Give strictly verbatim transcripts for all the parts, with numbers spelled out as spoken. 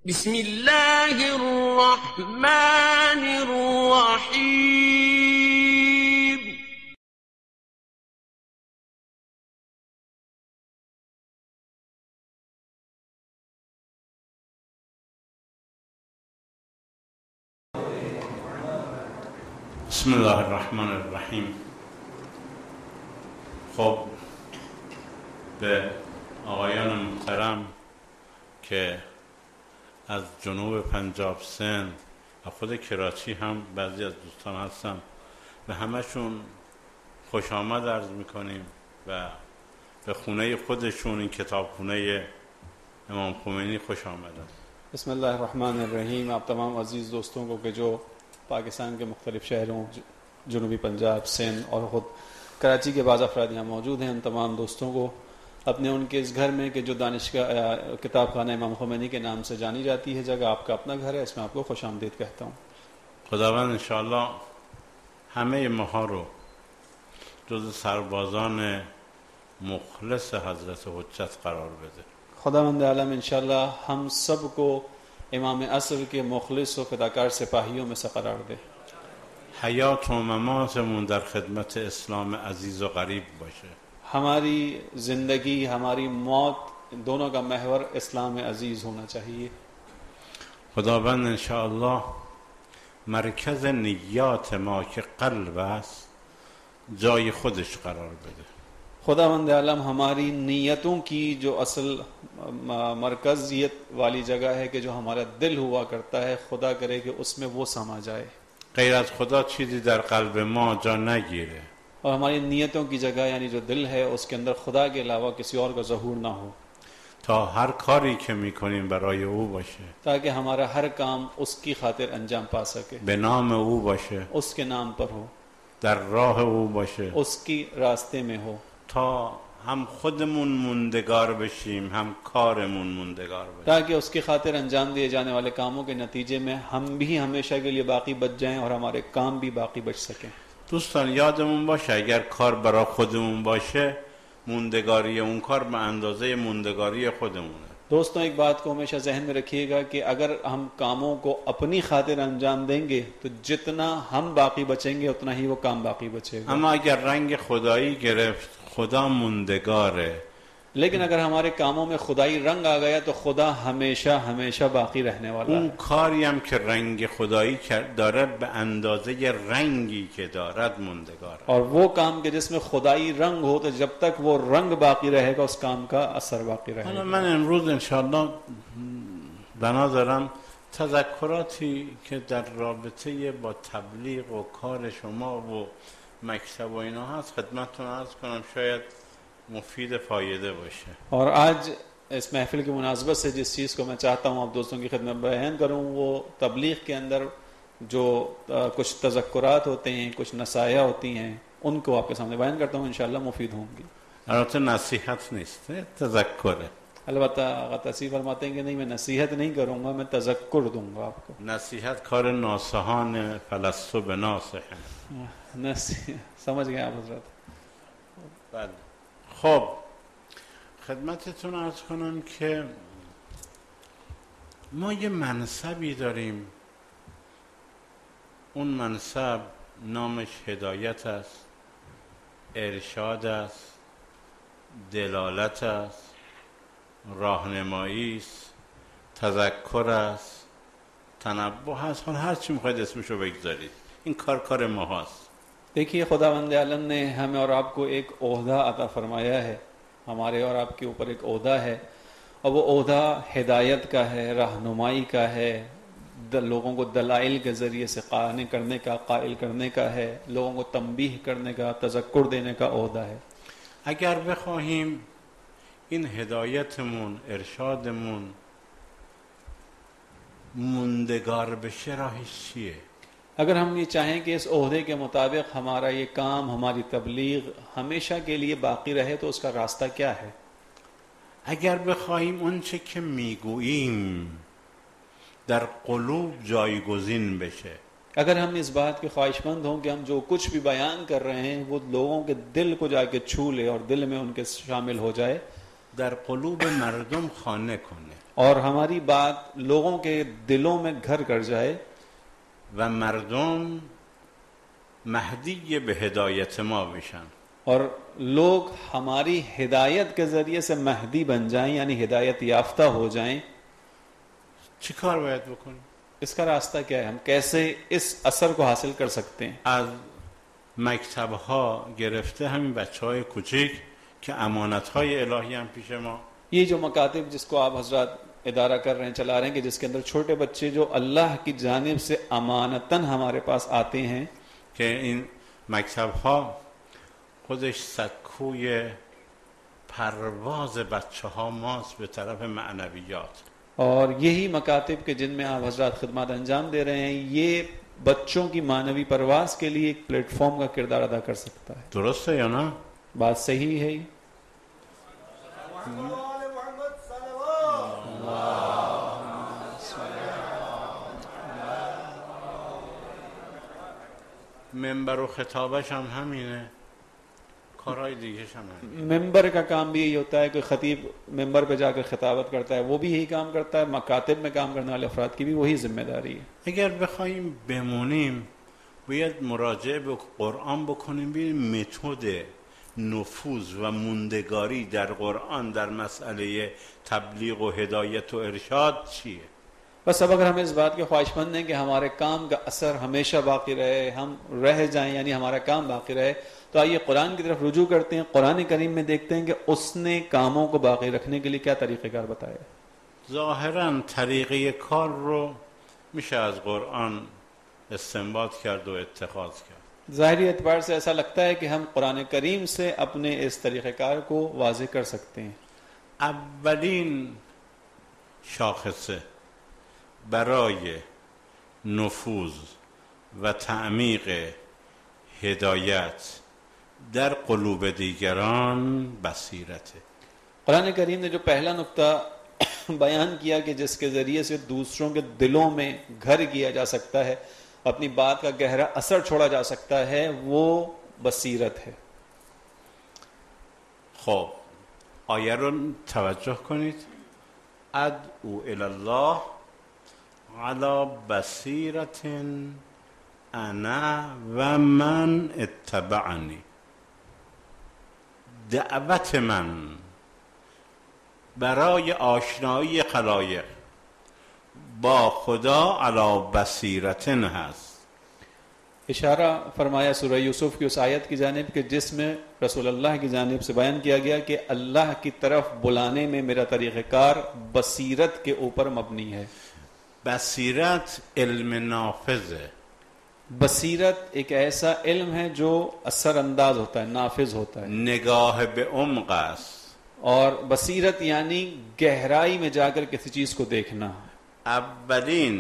بسم اللہ الرحمن الرحیم. بسم الله الرحمن الرحیم. خب به آقایان محترم که از جنوب پنجاب سند و خود کراچی هم بعضی از دوستان هستم، به همشون خوش آمد عرض میکنیم و به خونه خودشون، این کتابخونه امام خمینی خوش آمدن. بسم اللہ الرحمن الرحیم. آپ تمام عزیز دوستوں کو کہ جو پاکستان کے مختلف شہروں، جنوبی پنجاب، سندھ اور خود کراچی کے بعض افراد یہاں موجود ہیں، ان تمام دوستوں کو اپنے ان کے اس گھر میں کہ جو دانشگاہ کتاب خانہ امام خمینی کے نام سے جانی جاتی ہے جگہ، آپ کا اپنا گھر ہے، اس میں آپ کو خوش آمدید کہتا ہوں. خداوند انشاءاللہ همه ماها رو جز سربازان مخلص حضرت حجت قرار بده. خداوند عالم انشاءاللہ ہم سب کو امام عصر کے مخلص و فداکار سپاہیوں میں سے قرار دے. حیات و مماتمون در خدمت اسلام عزیز و غریب باشه. ہماری زندگی، ہماری موت، دونوں کا محور اسلام عزیز ہونا چاہیے. خداوند انشاءالله مرکز نیات ما که قلب است جای خودش قرار بده. خداوند عالم ہماری نیتوں کی جو اصل مرکزیت والی جگہ ہے کہ جو ہمارا دل ہوا کرتا ہے، خدا کرے کہ اس میں وہ سما جائے. غیر از خدا چیزی در قلب ما جا نگیره. اور ہماری نیتوں کی جگہ یعنی جو دل ہے اس کے اندر خدا کے علاوہ کسی اور کا ظہور نہ ہو، تا هر کاری که میکنیم برای او باشه، تاکہ ہمارا ہر کام اس کی خاطر انجام پا سکے، به نام او باشه، اس کے نام پر ہو، در راه او باشه، اس کی راستے میں ہو، تا هم خودمون موندگار بشیم هم کارمون موندگار بشه. تاکہ اس کی خاطر انجام دیے جانے والے کاموں کے نتیجے میں ہم بھی ہمیشہ کے لیے باقی بچ جائیں اور ہمارے کام بھی باقی بچ سکیں. دوستان یادمون باشه اگر کار برای خودمون باشه، موندگاری اون کار به اندازه موندگاری خودمونه. دوستوں ایک بات کو ہمیشہ ذہن میں رکھیے گا کہ اگر ہم کاموں کو اپنی خاطر انجام دیں گے تو جتنا ہم باقی بچیں گے اتنا ہی وہ کام باقی بچے گا. اما اگر رنگ خدایی گرفت، خدا موندگاره. لیکن اگر ہمارے کاموں میں خدائی رنگ آ گیا تو خدا ہمیشہ ہمیشہ باقی رہنے والا اون ہے. کاری هم که رنگ خدایی داره به اندازه رنگی که دارد موندگاره. اور وہ کام کہ جس میں خدائی رنگ ہو تو جب تک وہ رنگ باقی رہے گا اس کام کا اثر باقی رہے حالا گا. من امروز انشاءالله بنا دارم تذکراتی که در رابطه با تبلیغ و کار شما و مکتب و اینا هست خدمتتون عرض کنم، شاید مفید فایده باشه. اور آج اس محفل کی مناسبت سے جس چیز کو میں چاہتا ہوں آپ دوستوں کی خدمت بیان کروں، وہ تبلیغ کے اندر جو کچھ تذکرات ہوتے ہیں، کچھ نصائح ہوتی ہیں، ان کو آپ کے سامنے بیان کرتا ہوں، انشاءاللہ مفید ہوں گی. البته نصیحت نیست، تذکره. البتہ آقا تصحیح فرماتے ہیں کہ نہیں، میں نصیحت نہیں کروں گا، میں تذکر دوں گا آپ کو. نصیحت کار ناصحان فلسطو به ناصح. سمجھ گئے آپ حضرت. بله. خب خدمتتون عرض کنم که ما یه منصبی داریم، اون منصب نامش هدایت است، ارشاد است، دلالت است، راهنمایی است، تذکر است، تنبه است، حالا هر چی میخواید اسمشو بگذارید، این کار کار ما هست. دیکھیے خداوند عالم نے ہمیں اور آپ کو ایک عہدہ عطا فرمایا ہے، ہمارے اور آپ کے اوپر ایک عہدہ ہے، اور وہ عہدہ ہدایت کا ہے، رہنمائی کا ہے، لوگوں کو دلائل کے ذریعے سے قائل کرنے کا قائل کرنے کا ہے، لوگوں کو تنبیہ کرنے کا، تذکر دینے کا عہدہ ہے. اگر بخواهیم این هدایتمون، ارشادمون موندگار بشه راهش چیه؟ اگر ہم یہ چاہیں کہ اس عہدے کے مطابق ہمارا یہ کام، ہماری تبلیغ ہمیشہ کے لیے باقی رہے تو اس کا راستہ کیا ہے؟ اگر بخواهیم اون چه که میگوییم در قلوب جایگزین بشه، اگر ہم اس بات کے خواہش مند ہوں کہ ہم جو کچھ بھی بیان کر رہے ہیں وہ لوگوں کے دل کو جا کے چھو لے اور دل میں ان کے شامل ہو جائے، در قلوب مردم خانه کنه اور ہماری بات لوگوں کے دلوں میں گھر کر جائے و مردم مهدی به هدایت ما بشن اور لوگ ہماری ہدایت کے ذریعے سے مہدی بن جائیں، یعنی ہدایت یافتہ ہو جائیں. چی کار باید بکنیم؟ اس کا راستہ کیا ہے؟ ہم کیسے اس اثر کو حاصل کر سکتے ہیں؟ از مکتب ها گرفته همین بچه های کوچیک که امانت های الهی هم پیش ما، یہ جو مکاتب جس کو آپ حضرات ادارہ کر رہے ہیں، چلا رہے ہیں، کہ جس کے اندر چھوٹے بچے جو اللہ کی جانب سے امانتاً ہمارے پاس آتے ہیں، که این مکتب ها خودش سکوی پرواز بچه ها ماست به طرف معنویات. اور یہی مکاتب کے جن میں آپ حضرات خدمات انجام دے رہے ہیں، یہ بچوں کی معنوی پرواز کے لیے ایک پلیٹ فارم کا کردار ادا کر سکتا ہے. درسته یا نه؟ بات صحیح ہے. منبر و خطابش هم همینه، کارهای دیگهش هم همینه. ممبر کا کام بھی یہی ہوتا ہے کہ خطیب ممبر پہ جا کر خطابت کرتا ہے، وہ بھی یہی کام کرتا ہے. مکاتب میں کام کرنے والے افراد کی بھی وہی ذمہ داری ہے. اگر بخوایم بمونیم باید مراجعه به قرآن بکنیم، ببینیم متد نفوذ و موندگاری در قرآن در مسئله تبلیغ و هدایت و ارشاد چیه. بس اب اگر ہم اس بات کے خواہش مند ہیں کہ ہمارے کام کا اثر ہمیشہ باقی رہے، ہم رہ جائیں، یعنی ہمارا کام باقی رہے، تو آئیے قرآن کی طرف رجوع کرتے ہیں. قرآن کریم میں دیکھتے ہیں کہ اس نے کاموں کو باقی رکھنے کے لیے کیا طریقہ کار بتایا. ظاہراً طریقه کار رو میشه از قرآن استنباط کرد و اتخاذ کرد. ظاہری اعتبار سے ایسا لگتا ہے کہ ہم قرآن کریم سے اپنے اس طریقہ کار کو واضح کر سکتے ہیں. اولین شاخصه برای نفوذ و تعمیق هدایت در قلوب دیگران بصیرته. قرآن کریم نے جو پہلا نقطہ بیان کیا کہ جس کے ذریعے سے دوسروں کے دلوں میں گھر کیا جا سکتا ہے، اپنی بات کا گہرا اثر چھوڑا جا سکتا ہے، وہ بصیرت ہے. خب آیه رو توجه کنید. ادعو الی الله علی بصیرت انا و من اتبعنی. دعوت من برای آشنایی خلایق با خدا علی بصیرت هست. اشارہ فرمایا سورہ یوسف کی اس آیت کی جانب کہ جس میں رسول اللہ کی جانب سے بیان کیا گیا کہ اللہ کی طرف بلانے میں میرا طریقہ کار بصیرت کے اوپر مبنی ہے. بصیرت علم نافذ ہے. بصیرت ایک ایسا علم ہے جو اثر انداز ہوتا ہے، نافذ ہوتا ہے. نگاه به عمق است. اور بصیرت یعنی گہرائی میں جا کر کسی چیز کو دیکھنا. اولین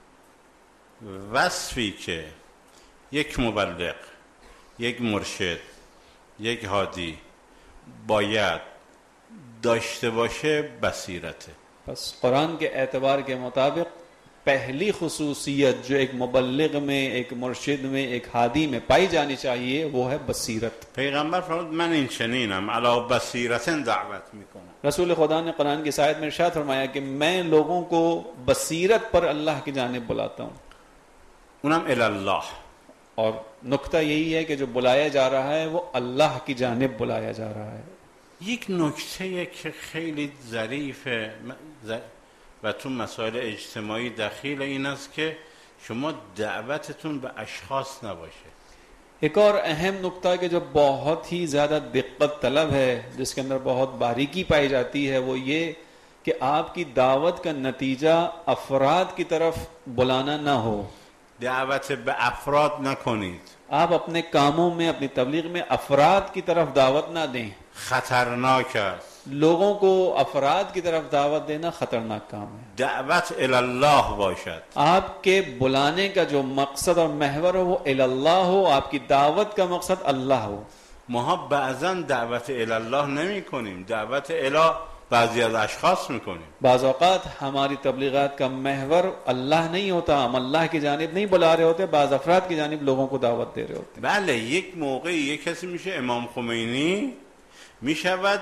وصفی که یک مبلغ، یک مرشد، یک هادی باید داشته باشه بصیرته. بس قرآن کے اعتبار کے مطابق پہلی خصوصیت جو ایک مبلغ میں، ایک مرشد میں، ایک ہادی میں پائی جانی چاہیے وہ ہے بصیرت. پیغمبر فرمود من این چنینم علی بصیرت دعوت میکنم. رسول خدا نے قرآن کی آیت میں ارشاد فرمایا کہ میں لوگوں کو بصیرت پر اللہ کی جانب بلاتا ہوں. اونم الی الله. اور نکتہ یہی ہے کہ جو بلایا جا رہا ہے وہ اللہ کی جانب بلایا جا رہا ہے. یک نکته که خیلی ظریفه و تو مسائل اجتماعی دخیل این است که شما دعوتتون به اشخاص نباشه. ایک اور اہم نکتہ کہ جو بہت ہی زیادہ دقت طلب ہے، جس کے اندر بہت باریکی پائی جاتی ہے، وہ یہ کہ آپ کی دعوت کا نتیجہ افراد کی طرف بلانا نہ ہو. دعوت به افراد نکنید. آپ اپنے کاموں میں، اپنی تبلیغ میں افراد کی طرف دعوت نہ دیں. خطرناک است. لوگوں کو افراد کی طرف دعوت دینا خطرناک کام ہے. دعوت الی الله باشد. آپ کے بلانے کا جو مقصد اور محور ہو وہ الی اللہ ہو، آپ کی دعوت کا مقصد اللہ ہو. ما بعضا دعوت الی الله نمی کنیم، دعوت الی بعضی از اشخاص میکنیم. بعض اوقات ہماری تبلیغات کا محور اللہ نہیں ہوتا، ہم اللہ کی جانب نہیں بلا رہے ہوتے، بعض افراد کی جانب لوگوں کو دعوت دے رہے ہوتے. بله یک موقعی یک کسی میشه امام خمینی، میشود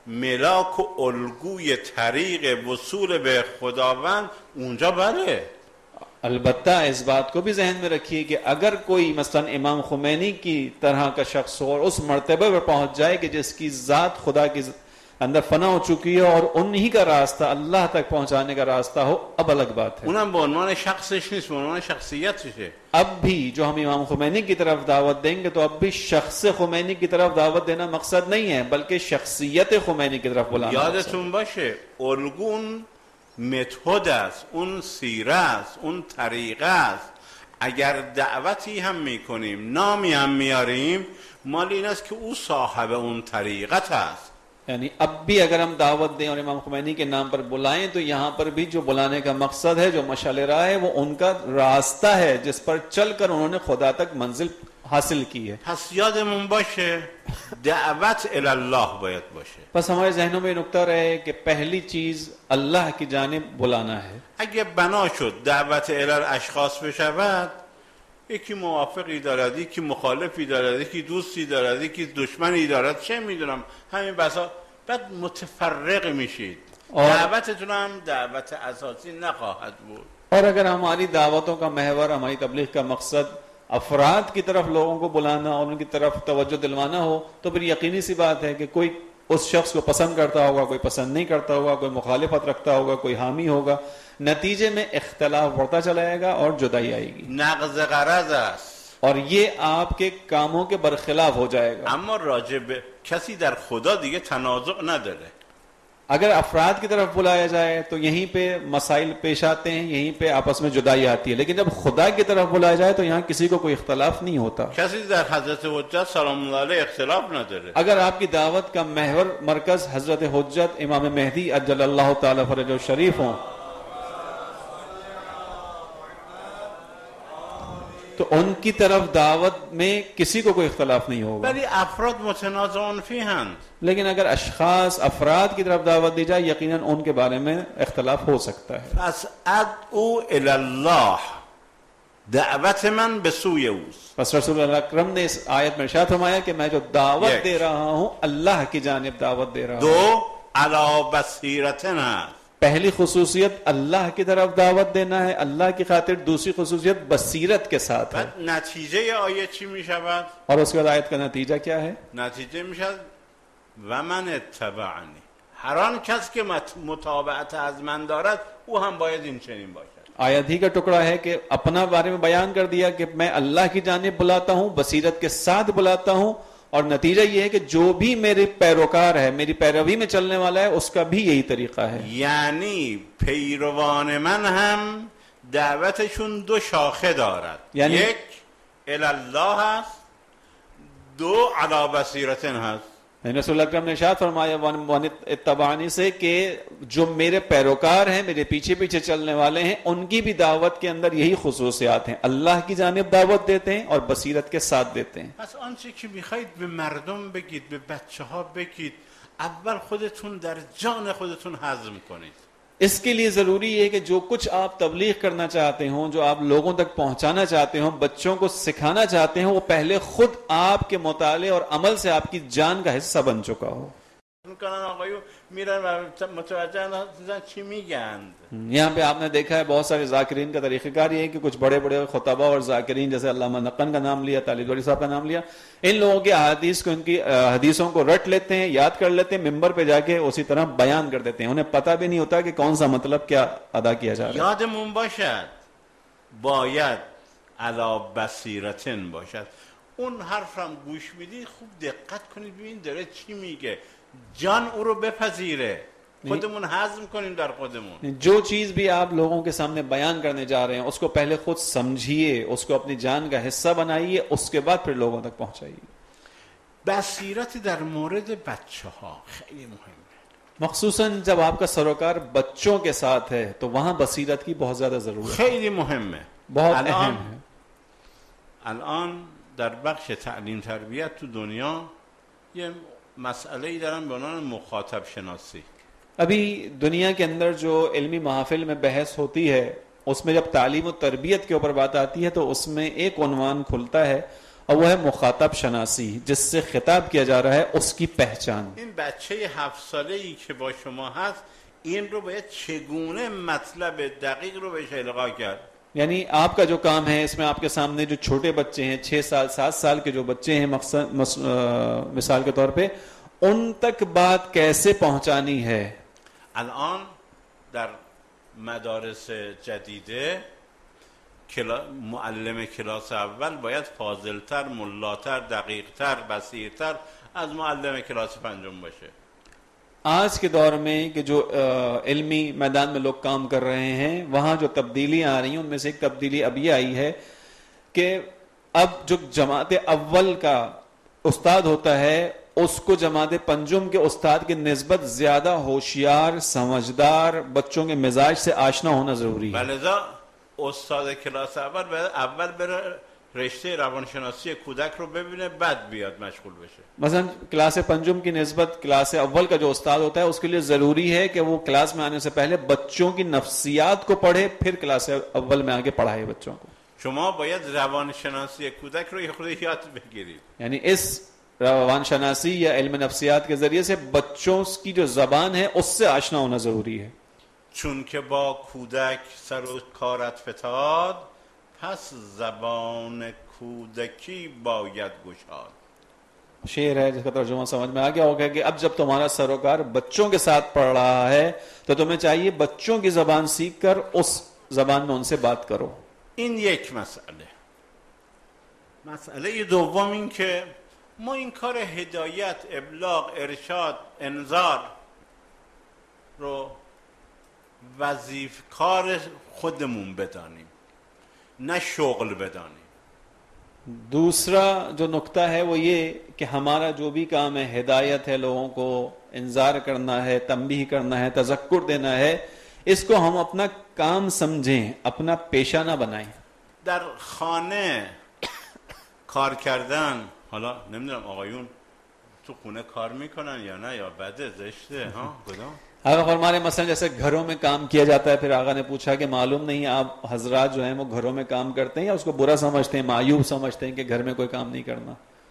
ملاک و الگوی طریق وصول به خداوند اونجا بله. البتہ اس بات کو بھی ذہن میں رکھیے کہ اگر کوئی مثلا امام خمینی کی طرح کا شخص ہو اور اس مرتبے پر پہنچ جائے کہ جس کی ذات خدا کی اندر فنا ہو چکی ہے اور انہی کا راستہ اللہ تک پہنچانے کا راستہ ہو، اب الگ بات ہے. اونم به عنوان شخصش نیست، به عنوان شخصیتشه. اب بھی جو ہم امام خمینی کی طرف دعوت دیں گے تو اب بھی شخص خمینی کی طرف دعوت دینا مقصد نہیں ہے، بلکہ شخصیت خمینی کی طرف بلانا. یادتون باشه الگون متد است، اون سیره است، اون طریقه است. اگر دعوتی هم میکنیم نامی هم میاریم مال این است که او صاحب اون طریقت است. یعنی اب بھی اگر ہم دعوت دیں اور امام خمینی کے نام پر بلائیں تو یہاں پر بھی جو بلانے کا مقصد ہے، جو مشعل راہ ہے، وہ ان کا راستہ ہے جس پر چل کر انہوں نے خدا تک منزل حاصل کی ہے. پس یادمون باشه دعوت الی الله باید باشه. بس ہمارے ذہنوں میں یہ نکتہ رہے کہ پہلی چیز اللہ کی جانب بلانا ہے. اگه بنا شد دعوت الی الاشخاص بشود، یکی موافقی دارد، یکی مخالفی دارد، یکی دوستی دارد، یکی دشمنی دارد، چه میدونم همین بسا، بعد متفرق میشید. دعوتتون هم دعوت اساسی نخواهد بود. اور اگر ہماری دعوتوں کا محور، ہماری تبلیغ کا مقصد افراد کی طرف لوگوں کو بلانا اور ان کی طرف توجہ دلوانا ہو تو پھر یقینی سی بات ہے کہ کوئی اس شخص کو پسند کرتا ہوگا، کوئی پسند نہیں کرتا ہوگا، کوئی مخالفت رکھتا ہوگا، کوئی حامی ہوگا. نتیجے میں اختلاف بڑھتا چلا جائے گا اور جدائی آئے گی. نقض غرض است. اور یہ آپ کے کاموں کے برخلاف ہو جائے گا. اما راجع به کسی در خدا دیگه تنازع نداره. اگر افراد کی طرف بلایا جائے تو یہیں پہ مسائل پیش آتے ہیں، یہیں پہ آپس میں جدائی آتی ہے. لیکن جب خدا کی طرف بلایا جائے تو یہاں کسی کو کوئی اختلاف نہیں ہوتا. کسی در حضرت حجت سلام اللہ علیہ اختلاف نداره. اگر آپ کی دعوت کا محور مرکز حضرت حجت امام مہدی عجل اللہ تعالی فرجہ الشریف ہوں تو ان کی طرف دعوت میں کسی کو کوئی اختلاف نہیں ہوگا. ولی افراد متنازعون فیهند. لیکن اگر اشخاص افراد کی طرف دعوت دی جائے یقیناً ان کے بارے میں اختلاف ہو سکتا ہے. پس ادعو الی الله، دعوت من به سوی اوست. پس رسول اللہ اکرم نے اس آیت میں ارشاد فرمایا کہ میں جو دعوت دے رہا ہوں اللہ کی جانب دعوت دے رہا ہوں. دو علی بصیرت است. پہلی خصوصیت اللہ کی طرف دعوت دینا ہے اللہ کی خاطر، دوسری خصوصیت بصیرت کے ساتھ ہے. نتیجه آیه چی می شود؟ اور اس کے بعد آیت کا نتیجہ کیا ہے؟ نتیجه می شود و من اتبعنی، هر آن کس که متابعت از من دارد او هم باید این چنین باشد. آیت ہی کا ٹکڑا ہے کہ اپنا بارے میں بیان کر دیا کہ میں اللہ کی جانب بلاتا ہوں، بصیرت کے ساتھ بلاتا ہوں، اور نتیجہ یہ ہے کہ جو بھی میرے پیروکار ہے، میری پیروی میں چلنے والا ہے، اس کا بھی یہی طریقہ ہے. یعنی پیروان من هم دعوتشون دو شاخه دارد. یعنی یک الی الله هست، دو علی بصیرت هست. رسول اللہ اکرم نے ارشاد فرمایا وان اتبعنی سے کہ جو میرے پیروکار ہیں، میرے پیچھے پیچھے چلنے والے ہیں، ان کی بھی دعوت کے اندر یہی خصوصیات ہیں، اللہ کی جانب دعوت دیتے ہیں اور بصیرت کے ساتھ دیتے ہیں. پس آنچه که میخواید به مردم بگید، به بچه ها بگید، اول خودتون در جان خودتون هضم کنید. اس کے لیے ضروری ہے کہ جو کچھ آپ تبلیغ کرنا چاہتے ہوں، جو آپ لوگوں تک پہنچانا چاہتے ہوں، بچوں کو سکھانا چاہتے ہیں، وہ پہلے خود آپ کے مطالعے اور عمل سے آپ کی جان کا حصہ بن چکا ہو. میرن و متوجه نشدن چی میگند. یہاں پہ آپ نے دیکھا ہے بہت سارے ذاکرین کا طریقہ کار یہ ہے کہ کچھ بڑے بڑے خطبہ اور ذاکرین جیسے علامہ نقن کا نام لیا، طالب دوری صاحب کا نام لیا، ان لوگوں کی احادیث کو، ان کی حدیثوں کو رٹ لیتے ہیں، یاد کر لیتے ہیں، ممبر پہ جا کے اسی طرح بیان کر دیتے ہیں. انہیں پتہ بھی نہیں ہوتا کہ کون سا مطلب کیا ادا کیا جا رہا ہے. یادمون باشد باید علی بصیرتن باشد. اون حرف هم گوش میدید خوب دقت کنید ببینید داره چی میگه، جان او رو بپذیره، خودمون هضم کنیم در خودمون. جو چیز بھی آپ لوگوں کے سامنے بیان کرنے جا رہے ہیں اس کو پہلے خود سمجھیے، اس کو اپنی جان کا حصہ بنائیے، اس کے بعد پھر لوگوں تک پہنچائیے. بصیرت در مورد بچه ها خیلی مهمه، مخصوصاً جب آپ کا سروکار بچوں کے ساتھ ہے تو وہاں بصیرت کی بہت زیادہ ضرورت ہے، خیلی مهمه. بہت الان اہم ہے. الان در بخش تعلیم تربیت تو دنیا یه مسئله‌ای دارن به عنوان مخاطب شناسی. ابھی دنیا کے اندر جو علمی محافل میں بحث ہوتی ہے اس میں جب تعلیم و تربیت کے اوپر بات آتی ہے تو اس میں ایک عنوان کھلتا ہے اور وہ ہے مخاطب شناسی، جس سے خطاب کیا جا رہا ہے اس کی پہچان. این بچه هفت ساله ای که با شما هست این رو باید چگونه مطلب دقیق رو بهش القا کرد؟ یعنی آپ کا جو کام ہے اس میں آپ کے سامنے جو چھوٹے بچے ہیں، چھ سال سات سال کے جو بچے ہیں مقصد مس, مثال کے طور پہ، ان تک بات کیسے پہنچانی ہے. الان در مدارس جدیده معلم کلاس اول باید فاضلتر، ملاتر، دقیقتر، بصیرتر از معلم کلاس پنجم باشه. آج کے دور میں کہ جو علمی میدان میں لوگ کام کر رہے ہیں، وہاں جو تبدیلیاں آ رہی ہیں ان میں سے ایک تبدیلی اب یہ آئی ہے کہ اب جو جماعت اول کا استاد ہوتا ہے اس کو جماعت پنجم کے استاد کی نسبت زیادہ ہوشیار، سمجھدار، بچوں کے مزاج سے آشنا ہونا ضروری ہے. لذا استاد کلاس اول باید اول بره رشته روانشناسی کودک رو ببینه بعد بیاد مشغول بشه. مثلا کلاس پنجم کی نسبت کلاس اول کا جو استاد ہوتا ہے اس کے لیے ضروری ہے کہ وہ کلاس میں آنے سے پہلے بچوں کی نفسیات کو پڑھے، پھر کلاس اول میں آگے پڑھائے بچوں کو. شما باید روانشناسی کودک رو خود یاد بگیرید. یعنی اس روان شناسی یا علم نفسیات کے ذریعے سے بچوں کی جو زبان ہے اس سے آشنا ہونا ضروری ہے. چون که با کودک سر و کارت فتاد پس زبان کودکی باید گشاد. شعر ہے جس کا ترجمہ سمجھ میں آ گیا ہوگا کہ اب جب تمہارا سروکار بچوں کے ساتھ پڑھ رہا ہے تو تمہیں چاہیے بچوں کی زبان سیکھ کر اس زبان میں ان سے بات کرو. این یک مسئله. مسئله دوم این که ما این کار هدایت، ابلاغ، ارشاد، انذار رو وظیفه کار خودمون بدانیم، نه شغل بدانیم. دوسرا جو نقطہ ہے وہ یہ کہ ہمارا جو بھی کام ہے، ہدایت ہے، لوگوں کو انذار کرنا ہے، تنبیہ کرنا ہے، تذکر دینا ہے، اس کو ہم اپنا کام سمجھیں، اپنا پیشہ نہ بنائیں. در خانه کار کردن، حالا نمیدونم آقایون تو خونه کار میکنن یا نه، یا بده زشته ها کدام؟ آقا فرما رہے مثلا جیسے گھروں میں کام کیا جاتا ہے، پھر آقا نے پوچھا کہ معلوم نہیں آپ حضرات جو ہیں وہ گھروں میں کام کرتے ہیں یا اس کو برا سمجھتے ہیں، معیوب سمجھتے ہیں کہ گھر میں کوئی کام نہیں کرنا.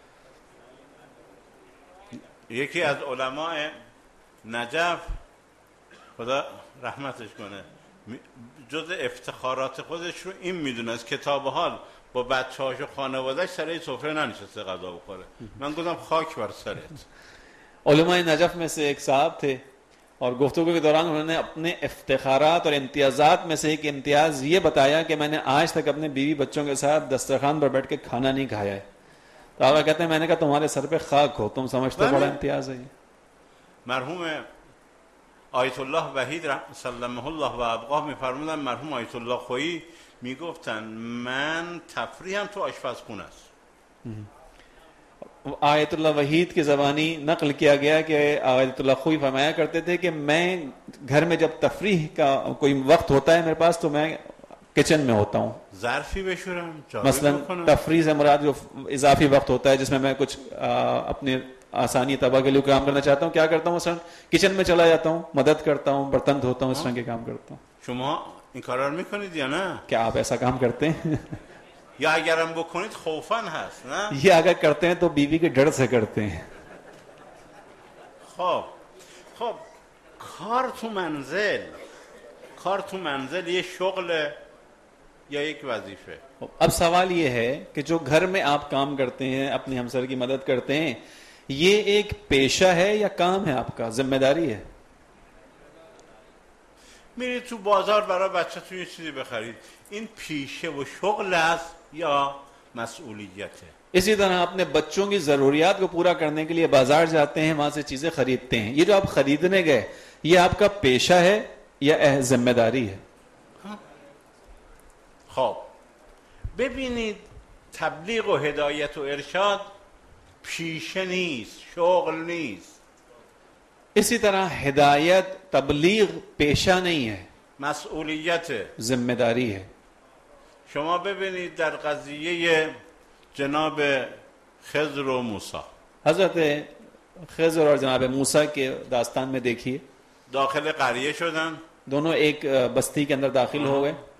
یکی از علماء نجف خدا رحمتش کنه جز افتخارات خودش رو این میدونست کتاب حال با بچه هاش و خانوادهش سر سفره ننشسته غذا بخوره. من گفتم خاک بر سرت. علماء نجف میں سے ایک صاحب تھے اور گفتگو کے دوران انہوں نے اپنے افتخارات اور امتیازات میں سے ایک امتیاز یہ بتایا کہ میں نے آج تک اپنے بیوی بچوں کے ساتھ دسترخوان پر بیٹھ کے کھانا نہیں کھایا ہے. تو آقا کہتے ہیں میں نے کہا تمہارے سر پہ خاک ہو، تم سمجھتے بڑا امتیاز ہے. مرحوم آیت الله وحید سلمه الله و ابقاه میفرمودن، مرحوم آیت الله خویی میگفتن من تفریحم تو آشپزخونه است. آیت اللہ وحید کی زبانی نقل کیا گیا کہ آیت اللہ خوی فرمایا کرتے تھے کہ میں گھر میں جب تفریح کا کوئی وقت ہوتا ہے میرے پاس تو میں کچن میں ہوتا ہوں. ظرفی بشورم، مثلا تفریح سے مراد جو اضافی وقت ہوتا ہے جس میں میں کچھ اپنے آسانی طبع کے لیے کام کرنا چاہتا ہوں، کیا کرتا ہوں، مثلا کچن میں چلا جاتا ہوں، مدد کرتا ہوں، برتن دھوتا ہوں، اس طرح کے کام کرتا ہوں. شما این کارا رو میکنید یا نه؟ کیا آپ ایسا کام کرتے ہیں؟ یا اگرم بکنید خوفن هست نه؟ یہ اگر کرتے ہیں تو بیوی کے ڈر سے کرتے ہیں. خب خب کار تو منزل، کار تو منزل یہ شغل یا ایک وظیفه؟ اب سوال یہ ہے کہ جو گھر میں آپ کام کرتے ہیں، اپنی ہمسر کی مدد کرتے ہیں، یہ ایک پیشہ ہے یا کام ہے، آپ کا ذمہ داری ہے؟ میرید تو بازار برای بچه‌تون یه چیزی بخرید، این پیشه و شغل است یا مسئولیته؟ اسی طرح اپنے بچوں کی ضروریات کو پورا کرنے کے لیے بازار جاتے ہیں، وہاں سے چیزیں خریدتے ہیں، یہ جو آپ خریدنے گئے یہ آپ کا پیشہ ہے یا ذمہ داری ہے؟ خب ببینید تبلیغ و هدایت و ارشاد پیشه نیست، شغل نیست. اسی طرح ہدایت تبلیغ پیشہ نہیں ہے، مسئولیت، ذمہ داری ہے. شما ببینید در قضیه جناب خضر و موسی، حضرت خضر اور جناب موسیٰ کے داستان میں دیکھیے، داخل قریه شدن، دونوں ایک بستی کے اندر داخل ہو گئے.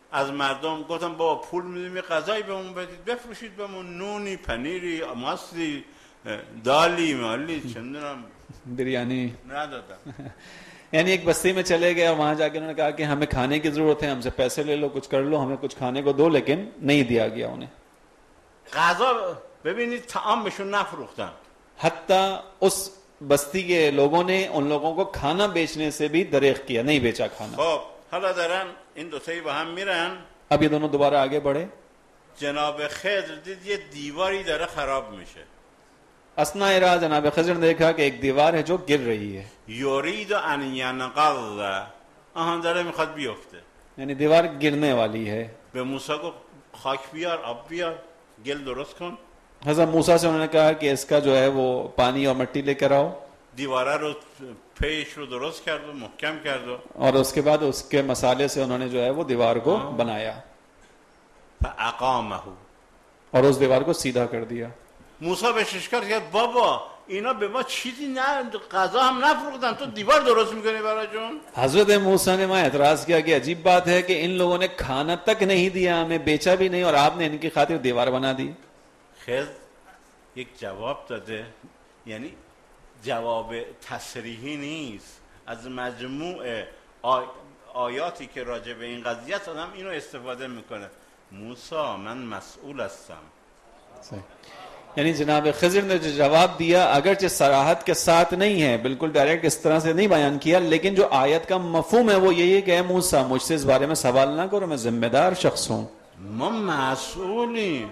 از مردم گفتم بابا پول میدیم یه غذایی بهمون بدید، بفروشید بهمون، نونی، پنیری، ماستی، دالی، مالی، چه میدونم، بریانی ندادم. یعنی ایک بستی میں چلے گئے اور وہاں جا کے انہوں نے کہا کہ ہمیں کھانے کی ضرورت ہے، ہم سے پیسے لے لو، کچھ کر لو، ہمیں کچھ کھانے کو دو، لیکن نہیں دیا گیا انہیں. غذا ببینید طعام بهشون نفروختن. حتیٰ اس بستی کے لوگوں نے ان لوگوں کو کھانا بیچنے سے بھی دریغ کیا، نہیں بیچا کھانا. خب حالا دارن این دو تایی با هم میرن. اب یہ دونوں دوبارہ آگے بڑھے. جناب خضر دید یه دیواری داره خراب میشه. اثناء راہ جناب خضر نے دیکھا کہ ایک دیوار ہے جو گر رہی ہے. یورید ان ینقض، آهان داره میخواد بیفته. یعنی دیوار گرنے والی ہے. به موسی گفت خاک بیار، آب بیار، گل درست کن. حضرت موسیٰ سے انہوں نے کہا کہ اس کا جو ہے وہ پانی اور مٹی لے کر آؤ. دیواره رو پیش رو درست کرد و محکم کرد و اور اس کے بعد اس کے مسالے سے انہوں نے جو ہے وہ دیوار کو بنایا فاقامه، اور اس دیوار کو سیدھا کر دیا. موسی بهش اشکال کرد بابا اینا به ما چیزی نه، غذا هم نفروختن، تو دیوار درست میکنی براشون؟ حضرت موسیٰ نے وہاں اعتراض کیا کہ عجیب بات ہے کہ ان لوگوں نے کھانا تک نہیں دیا، ہمیں بیچا بھی نہیں، اور آپ نے ان کی خاطر دیوار بنا دی. خضر یک جواب داده، یعنی جواب تصریحی نیست، از مجموع آی... آیاتی که راجع به این قضیه آدم اینو استفاده میکنه. موسی من مسئول هستم. یعنی جناب خضر نے جو جواب دیا اگرچہ صراحت کے ساتھ نہیں ہے، بالکل ڈائریکٹ اس طرح سے نہیں بیان کیا، لیکن جو آیت کا مفہوم ہے وہ یہی ہے کہ اے موسیٰ مجھ سے اس بارے میں سوال نہ کرو، میں ذمہ دار شخص ہوں. ما مسئولیم.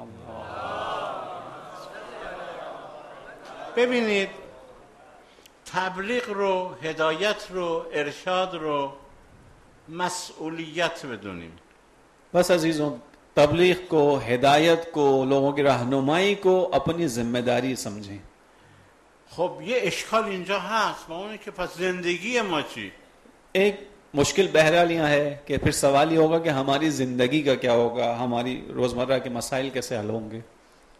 ببینید تبلیغ رو، هدایت رو، ارشاد رو مسئولیت بدونیم. بس عزیزوں، تبلیغ کو، ہدایت کو، لوگوں کی رہنمائی کو اپنی ذمہ داری سمجھیں. خب یه اشکال اینجا هست و اونه که پس زندگی ما چی؟ ایک مشکل بہرحال یہاں ہے کہ پھر سوال یہ ہوگا کہ ہماری زندگی کا کیا ہوگا، ہماری روزمرہ کے مسائل کیسے حل ہوں گے.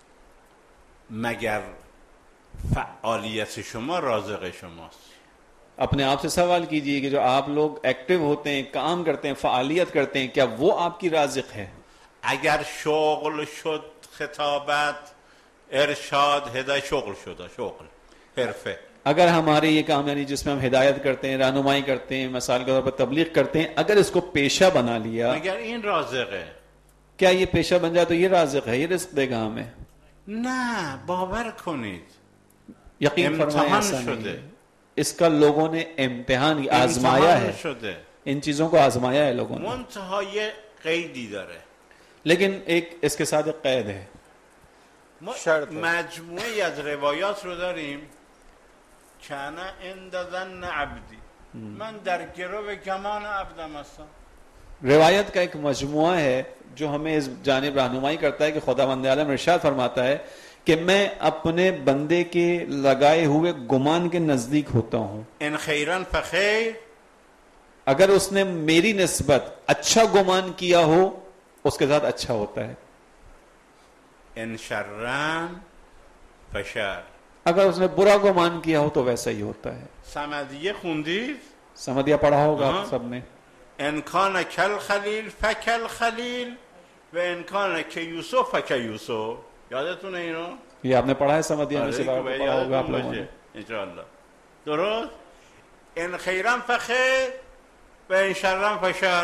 مگر فعالیت شما رازق شماست. اپنے آپ سے سوال کیجئے کہ جو آپ لوگ ایکٹیو ہوتے ہیں، کام کرتے ہیں، فعالیت کرتے ہیں، کیا وہ آپ کی رازق ہے؟ اگر شغل شد، خطابت، ارشاد، ہدایت، شغل شده، شغل، حرفه، اگر ہمارے یہ کام یعنی جس میں ہم ہدایت کرتے ہیں، رہنمائی کرتے ہیں، مثال کے طور پر تبلیغ کرتے ہیں، اگر اس کو پیشہ بنا لیا، مگر این رازقه. کیا یہ پیشہ بن جائے تو یہ رازق ہے، یہ رزق دے گا ہمیں؟ نه، باور کنید یقین فرمائیں امتحان ایسا نہیں شده، ہے. اس کا لوگوں نے امتحان آزمایا ہے، امتحان شده. ان چیزوں کو آزمایا ہے لوگوں نے. منتها یه قیدی داره. لیکن ایک اس کے ساتھ ایک قید ہے، ما شرط ہے. مجموعی از روایات رو داریم که انا عند ظن عبدی، من در گرو گمان عبدم هستم. روایت کا ایک مجموعہ ہے جو ہمیں اس جانب رہنمائی کرتا ہے کہ خداوند عالم ارشاد فرماتا ہے کہ میں اپنے بندے کے لگائے ہوئے گمان کے نزدیک ہوتا ہوں. ان خیرن فخیر، اگر اس نے میری نسبت اچھا گمان کیا ہو اس کے ساتھ اچھا ہوتا ہے، ان شرن فشر، اگر اس نے برا گمان کیا ہو تو ویسا ہی ہوتا ہے. سمدیه خوندید؟ سمدیہ پڑھا ہوگا آپ سب نے. ان کان کل خلیل فکل خلیل و ان کان که یوسف فک یوسف. یادتونه اینو؟ یہ آپ نے پڑھا ہے سمدیہ میں سے، پڑھا ہوگا آپ لوگوں نے انشاءاللہ. درست؟ ان خیرن فخیر و ان شرن فشر.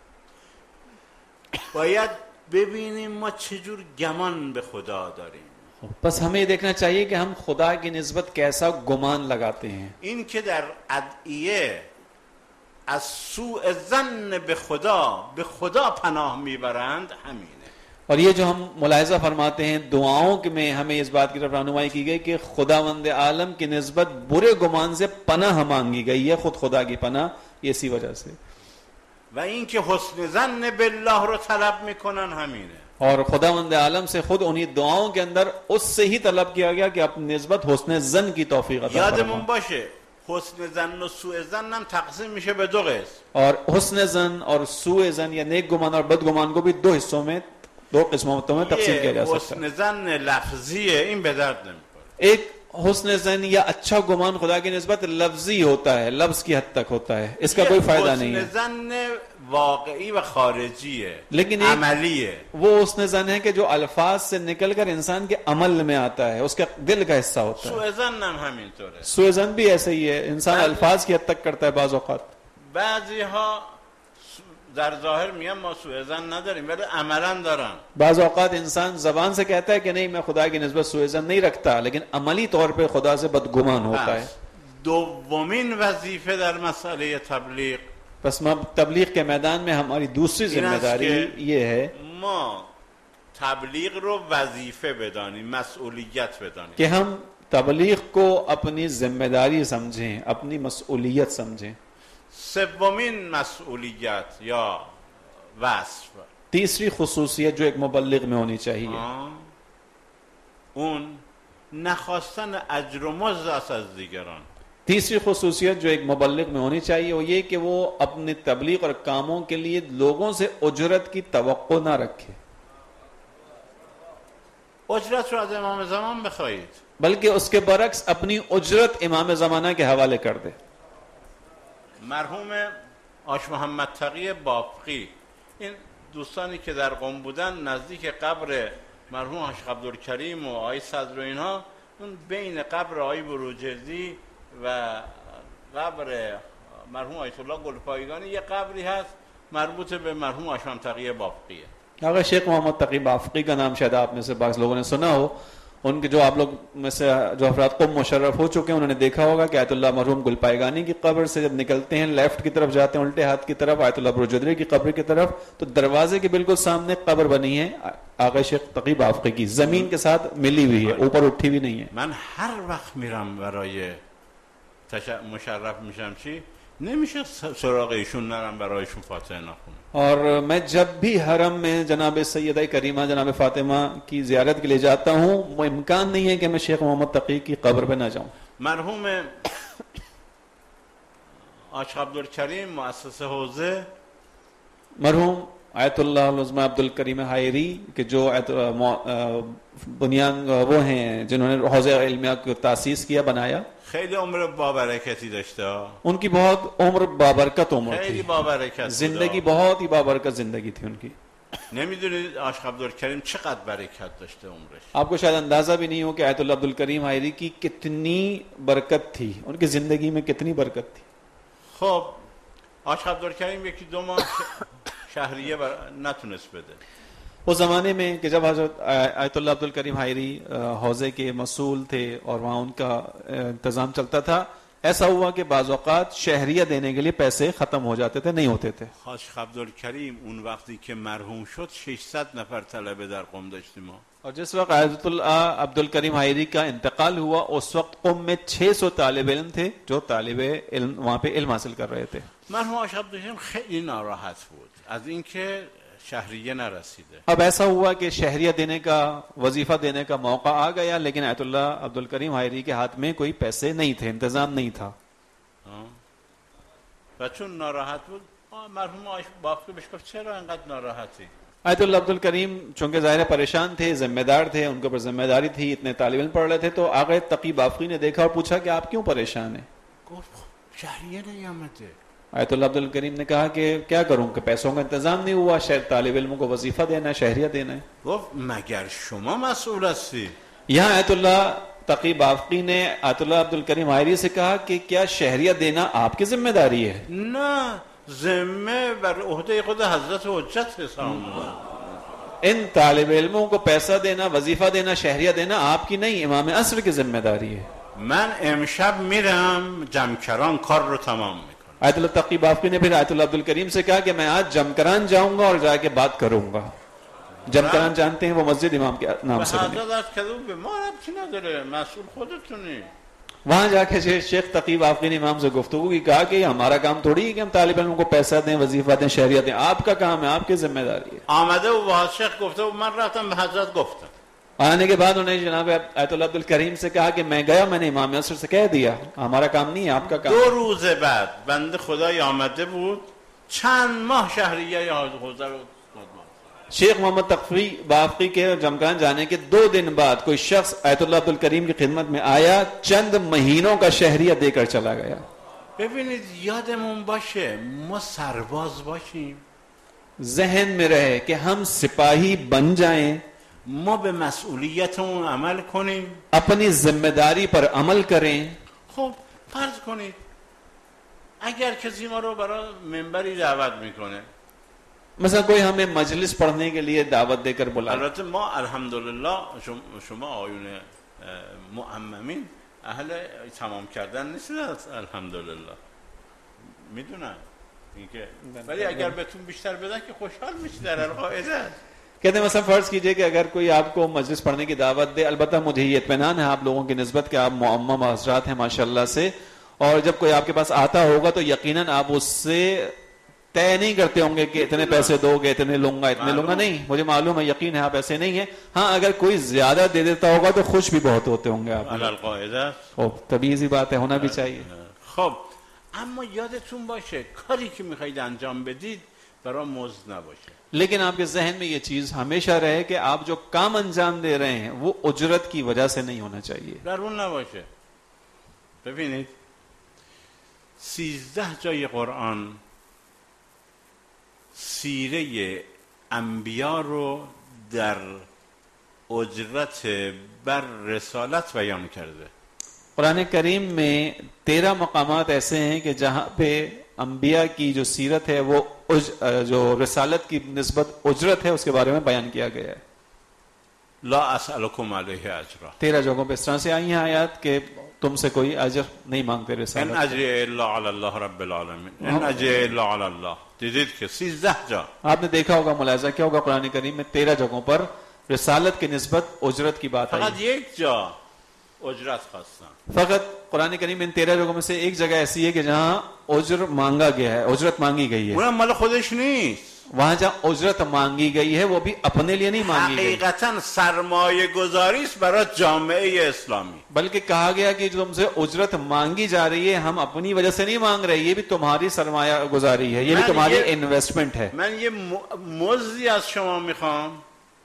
باید ببینیم ما چجور گمان به خدا داریم. بس ہمیں یہ دیکھنا چاہیے کہ ہم خدا کی نسبت کیسا گمان لگاتے ہیں. این که در ادعیه از سوء ظن به خدا به خدا پناه میبرند همینه. اور یہ جو ہم ملاحظہ فرماتے ہیں دعاؤں میں ہمیں اس بات کی طرف رہنمائی کی گئی کہ خداوند عالم کی نسبت برے گمان سے پناہ مانگی گئی ہے، خود خدا کی پناہ، اسی وجہ سے. و این که حسن ظن بالله رو طلب میکنن همینه. اور خداوند عالم سے خود انہی دعاؤں کے اندر اس سے ہی طلب کیا گیا کہ اپنی نسبت حسن ظن کی توفیق عطا یادمون فرما. باشه حسن ظن و سوء ظن هم تقسیم میشه به دو قسم. اور حسن ظن اور سوء ظن یا نیک گمان اور بد گمان کو بھی دو حصوں میں، دو قسموں میں تقسیم کیا جا سکتا ہے. حسن ظن لفظیه، این به درد نمیخوره. ایک حسن زن یا اچھا گمان خدا کی نسبت لفظی ہوتا ہے، لفظ کی حد تک ہوتا ہے، اس کا کوئی فائدہ نہیں ہے. حسن زن واقعی و خارجی ہے، لیکن عملی ہے. وہ حسن زن ہے کہ جو الفاظ سے نکل کر انسان کے عمل میں آتا ہے، اس کا دل کا حصہ ہوتا ہے. سوء زن ہم همینطور ہے. سوء زن بھی ایسے ہی ہے، انسان الفاظ کی حد تک کرتا ہے بعض اوقات. بعضی ها در ظاهر میگن ما سوء ظن نداریم ولی عملا دارن. بعض اوقات انسان زبان سے کہتا ہے کہ نہیں میں خدا کی نسبت سوء ظن نہیں رکھتا، لیکن عملی طور پہ خدا سے بدگمان ہوتا ہے. دومین وظیفه در مسئله تبلیغ، پس تبلیغ کے میدان میں ہماری دوسری ذمہ داری یہ ہے ما تبلیغ رو وظیفه بدانیم، مسئولیت بدانیم، کہ ہم تبلیغ کو اپنی ذمہ داری سمجھیں، اپنی مسئولیت سمجھیں. سومین مسئولیت یا وصف، تیسری خصوصیت جو ایک مبلغ میں ہونی چاہیے، اون نخواستن اجر و مزد است از دیگران. تیسری خصوصیت جو ایک مبلغ میں ہونی چاہیے وہ یہ کہ وہ اپنے تبلیغ اور کاموں کے لیے لوگوں سے اجرت کی توقع نہ رکھے، اجرت رو از امام زمان بخواهید، بلکہ اس کے برعکس اپنی اجرت امام زمانہ کے حوالے کر دے. مرحوم آش محمد تقی بافقی، این دوستانی که در قم بودن نزدیک قبر مرحوم آش عبدالکریم و آقای صدر و اینها، اون بین قبر آقای بروجردی و قبر مرحوم آیت الله گلپایگانی یه قبری هست مربوط به مرحوم آش محمد تقی بافقیه. آقا شیخ محمد تقی بافقی کا نام شاید آپ میں سے بعض لوگوں نے سنا ہو. ان کے جو آپ لوگ میں سے جو افراد قم مشرف ہو چکے ہیں انہوں نے دیکھا ہوگا کہ آیت اللہ مرحوم گلپائگانی کی قبر سے جب نکلتے ہیں لیفٹ کی طرف جاتے ہیں، الٹے ہاتھ کی طرف آیت اللہ بروجردی کی قبر کی طرف، تو دروازے کے بالکل سامنے قبر بنی ہے آقا شیخ تقی بافقی کی، زمین کے ساتھ ملی ہوئی ہے، اوپر اٹھی بھی نہیں ہے. من هر وقت میرم برای مشرف میشم چی نمیشه سراغ ایشون نرم برایشون فاتحه نخونم. اور میں جب بھی حرم میں جناب سیدہ کریمہ جناب فاطمہ کی زیارت کے لیے جاتا ہوں، وہ امکان نہیں ہے کہ میں شیخ محمد تقی کی قبر پہ نہ جاؤں. مرحوم آش عبدالکریم مؤسس حوزه، مرحوم آیت اللہ العظمہ عبدالکریم حائری کہ جو بنیان وہ ہیں جنہوں نے حوزہ علمیہ کو تاسیس کیا، بنایا، خیلی عمر بابرکتی داشته، ان کی بہت عمر بابرکت عمر خیلی تھی، بابرکت، زندگی بہت ہی بابرکت زندگی تھی ان کی. نمیدونید آش عبدالکریم چقدر برکت داشته عمرش. آپ کو شاید اندازہ بھی نہیں ہو کہ آیت اللہ عبدالکریم حائری کی کتنی برکت تھی، ان کی زندگی میں کتنی برکت تھی. خب آش عبدالکریم یکی دو ماه شهریه نتونست بده. اس زمانے میں کہ جب حضرت آیت اللہ عبدالکریم حائری حوزے کے مسئول تھے اور وہاں ان کا انتظام چلتا تھا، ایسا ہوا کہ بعض اوقات شہریہ دینے کے لیے پیسے ختم ہو جاتے تھے، نہیں ہوتے تھے. آش عبدالکریم اون وقتی که مرحوم شد ششصد نفر طلبه در قم داشتیم ما. اور جس وقت آیت اللہ عبدالکریم حائری کا انتقال ہوا اس وقت قم میں چھ سو طالب علم تھے جو طالب علم وہاں پہ علم حاصل کر رہے تھے. مرحوم آش عبدالکریم خیلی ناراحت بود از اینکه شہریه نرسیده. اب ایسا ہوا کہ شہریہ دینے کا وظیفہ دینے کا موقع آ گیا، لیکن آیت اللہ عبدالکریم حائری کے ہاتھ میں کوئی پیسے نہیں تھے، انتظام نہیں تھا. و چون ناراحت بود مرحوم آش بافقی بهش گفت چرا انقدر ناراحتی؟ آیت اللہ عبدالکریم چونکہ ظاہر پریشان تھے، ذمہ دار تھے، ان کے اوپر ذمہ داری تھی، اتنے طالب علم پڑھ رہے تھے، تو آقا تقی بافقی نے دیکھا اور پوچھا کہ آپ کیوں پریشان ہیں؟ گفت شہریه نیامده. آیت اللہ عبدالکریم نے کہا کہ کیا کروں کہ پیسوں کا انتظام نہیں ہوا، شاید طالب علموں کو وظیفہ دینا ہے، شہریہ دینا ہے. گفت مگر شما مسئول هستی؟ یہاں آیت اللہ تقی بافقی نے آیت اللہ عبدالکریم حائری سے کہا کہ کیا شہریہ دینا آپ کی ذمہ داری ہے؟ نه، ذمه بر عهده خود حضرت حجت حساب می‌کنم. ان طالب علموں کو پیسہ دینا، وظیفہ دینا، شہریہ دینا آپ کی نہیں، امام عصر کی ذمہ داری ہے. من امشب میرم جمکران کار رو تمام میکنم. آیت اللہ تقی بافقی نے پھر آیت اللہ عبدالکریم سے کہا کہ میں آج جمکران جاؤں گا اور جا کے بات کروں گا. جمکران جانتے ہیں وہ مسجد امام کے نام سے بنی. حضرت از کدو به ما ربطی نداره، مسئول خودتونی. وہاں جا کے شیخ تقی بافقی نے امام سے گفتگو کی، کہا کہ ہمارا کام تھوڑی ہے کہ ہم طالب علموں کو پیسہ دیں، وظیفہ دیں، شہریہ دیں، آپ کا کام ہے، آپ کی ذمہ داری ہے. آمده و با شیخ گفته و من رفتم به حضرت گفتم. آنے کے بعد انہیں جناب آیت اللہ عبدالکریم سے کہا کہ میں گیا، میں نے امام عصر سے کہہ دیا ہمارا کام نہیں ہے، آپ کا کام. دو روز بعد بنده خدای آمده بود چند ماه شهریه حوزه رو شیخ محمد تقوی بافقی کے جمکان جانے کے دو دن بعد کوئی شخص آیت اللہ عبد الکریم کی خدمت میں آیا، چند مہینوں کا شہریہ دے کر چلا گیا. ببینید یادمون باشه ما سرباز باشیم، ذہن میں رہے کہ ہم سپاہی بن جائیں، ما به مسئولیتمون عمل کنیم. اپنی ذمہ داری پر عمل کریں. خب فرض کنید اگر کسی ما رو برای منبری دعوت میکنه، مثلا کوئی ہمیں مجلس پڑھنے کے لیے دعوت دے کر بلائے. البته ما الحمدلله شما آیون معممین اهل تمام کردن نیستید الحمدلله، میدونم اینکه، ولی اگر بهتون بیشتر بدن که خوشحال میشید در القاعده. کہتے ہیں مثلا فرض کیجئے کہ اگر کوئی آپ کو مجلس پڑھنے کی دعوت دے، البتہ مجھے یہ اطمینان ہے آپ لوگوں کی نسبت کہ آپ معمم حضرات ہیں ماشاءاللہ سے، اور جب کوئی آپ کے پاس آتا ہوگا تو یقیناً آپ اس سے طے نہیں کرتے ہوں گے کہ اتنے پیسے دو گے، اتنے لوں گا اتنے لوں گا. نہیں، مجھے معلوم ہے، یقین ہے آپ ایسے نہیں ہیں. ہاں اگر کوئی زیادہ دے دیتا ہوگا تو خوش بھی بہت ہوتے ہوں گے آپ. القاعده خب طبیعی سی بات ہے، ہونا بھی چاہیے. خب اما یادتون باشه کاری که میخواید انجام بدید برای مزد نباشه. لیکن آپ کے ذہن میں یہ چیز ہمیشہ رہے کہ آپ جو کام انجام دے رہے ہیں وہ اجرت کی وجہ سے نہیں ہونا چاہیے. درون نباشه. ببینید سیزده جای قرآن سیره انبیا رو در اجرت بر رسالت بیان کرده. قرآن کریم میں تیرہ مقامات ایسے ہیں کہ جہاں پہ انبیاء کی جو سیرت ہے وہ جو رسالت کی نسبت اجرت ہے اس کے بارے میں بیان کیا گیا ہے. لا اسألکم علیہ اجرا. تیرہ جگہوں پہ اس طرح سے آئی ہیں آیات کہ تم سے کوئی اجر نہیں مانگتے رسالت. ان اجر الا علی اللہ رب العالمین، ان اجر الا علی اللہ. دیدید کہ سیزدہ جا آپ نے دیکھا ہوگا، ملاحظہ کیا ہوگا، قرآن کریم میں تیرہ جگہوں پر رسالت کی نسبت اجرت کی بات آئی. فقط یک جا اجرت خواستن. فقط قرآن کریم ان تیرہ جگہوں میں سے ایک جگہ ایسی ہے کہ جہاں اجر مانگا گیا ہے، اجرت مانگی گئی ہے. اونم مال خودش نیست، وہاں جہاں اجرت مانگی گئی ہے وہ بھی اپنے لیے نہیں مانگی گئی، حقیقتاً سرمایه گذاری است برای جامعه اسلامی. بلکہ کہا گیا کہ جو تم سے اجرت مانگی جا رہی ہے ہم اپنی وجہ سے نہیں مانگ رہے، یہ بھی تمہاری سرمایہ گزاری ہے، یہ بھی تمہاری انویسٹمنٹ ہے. من یه مزدی از شما میخوام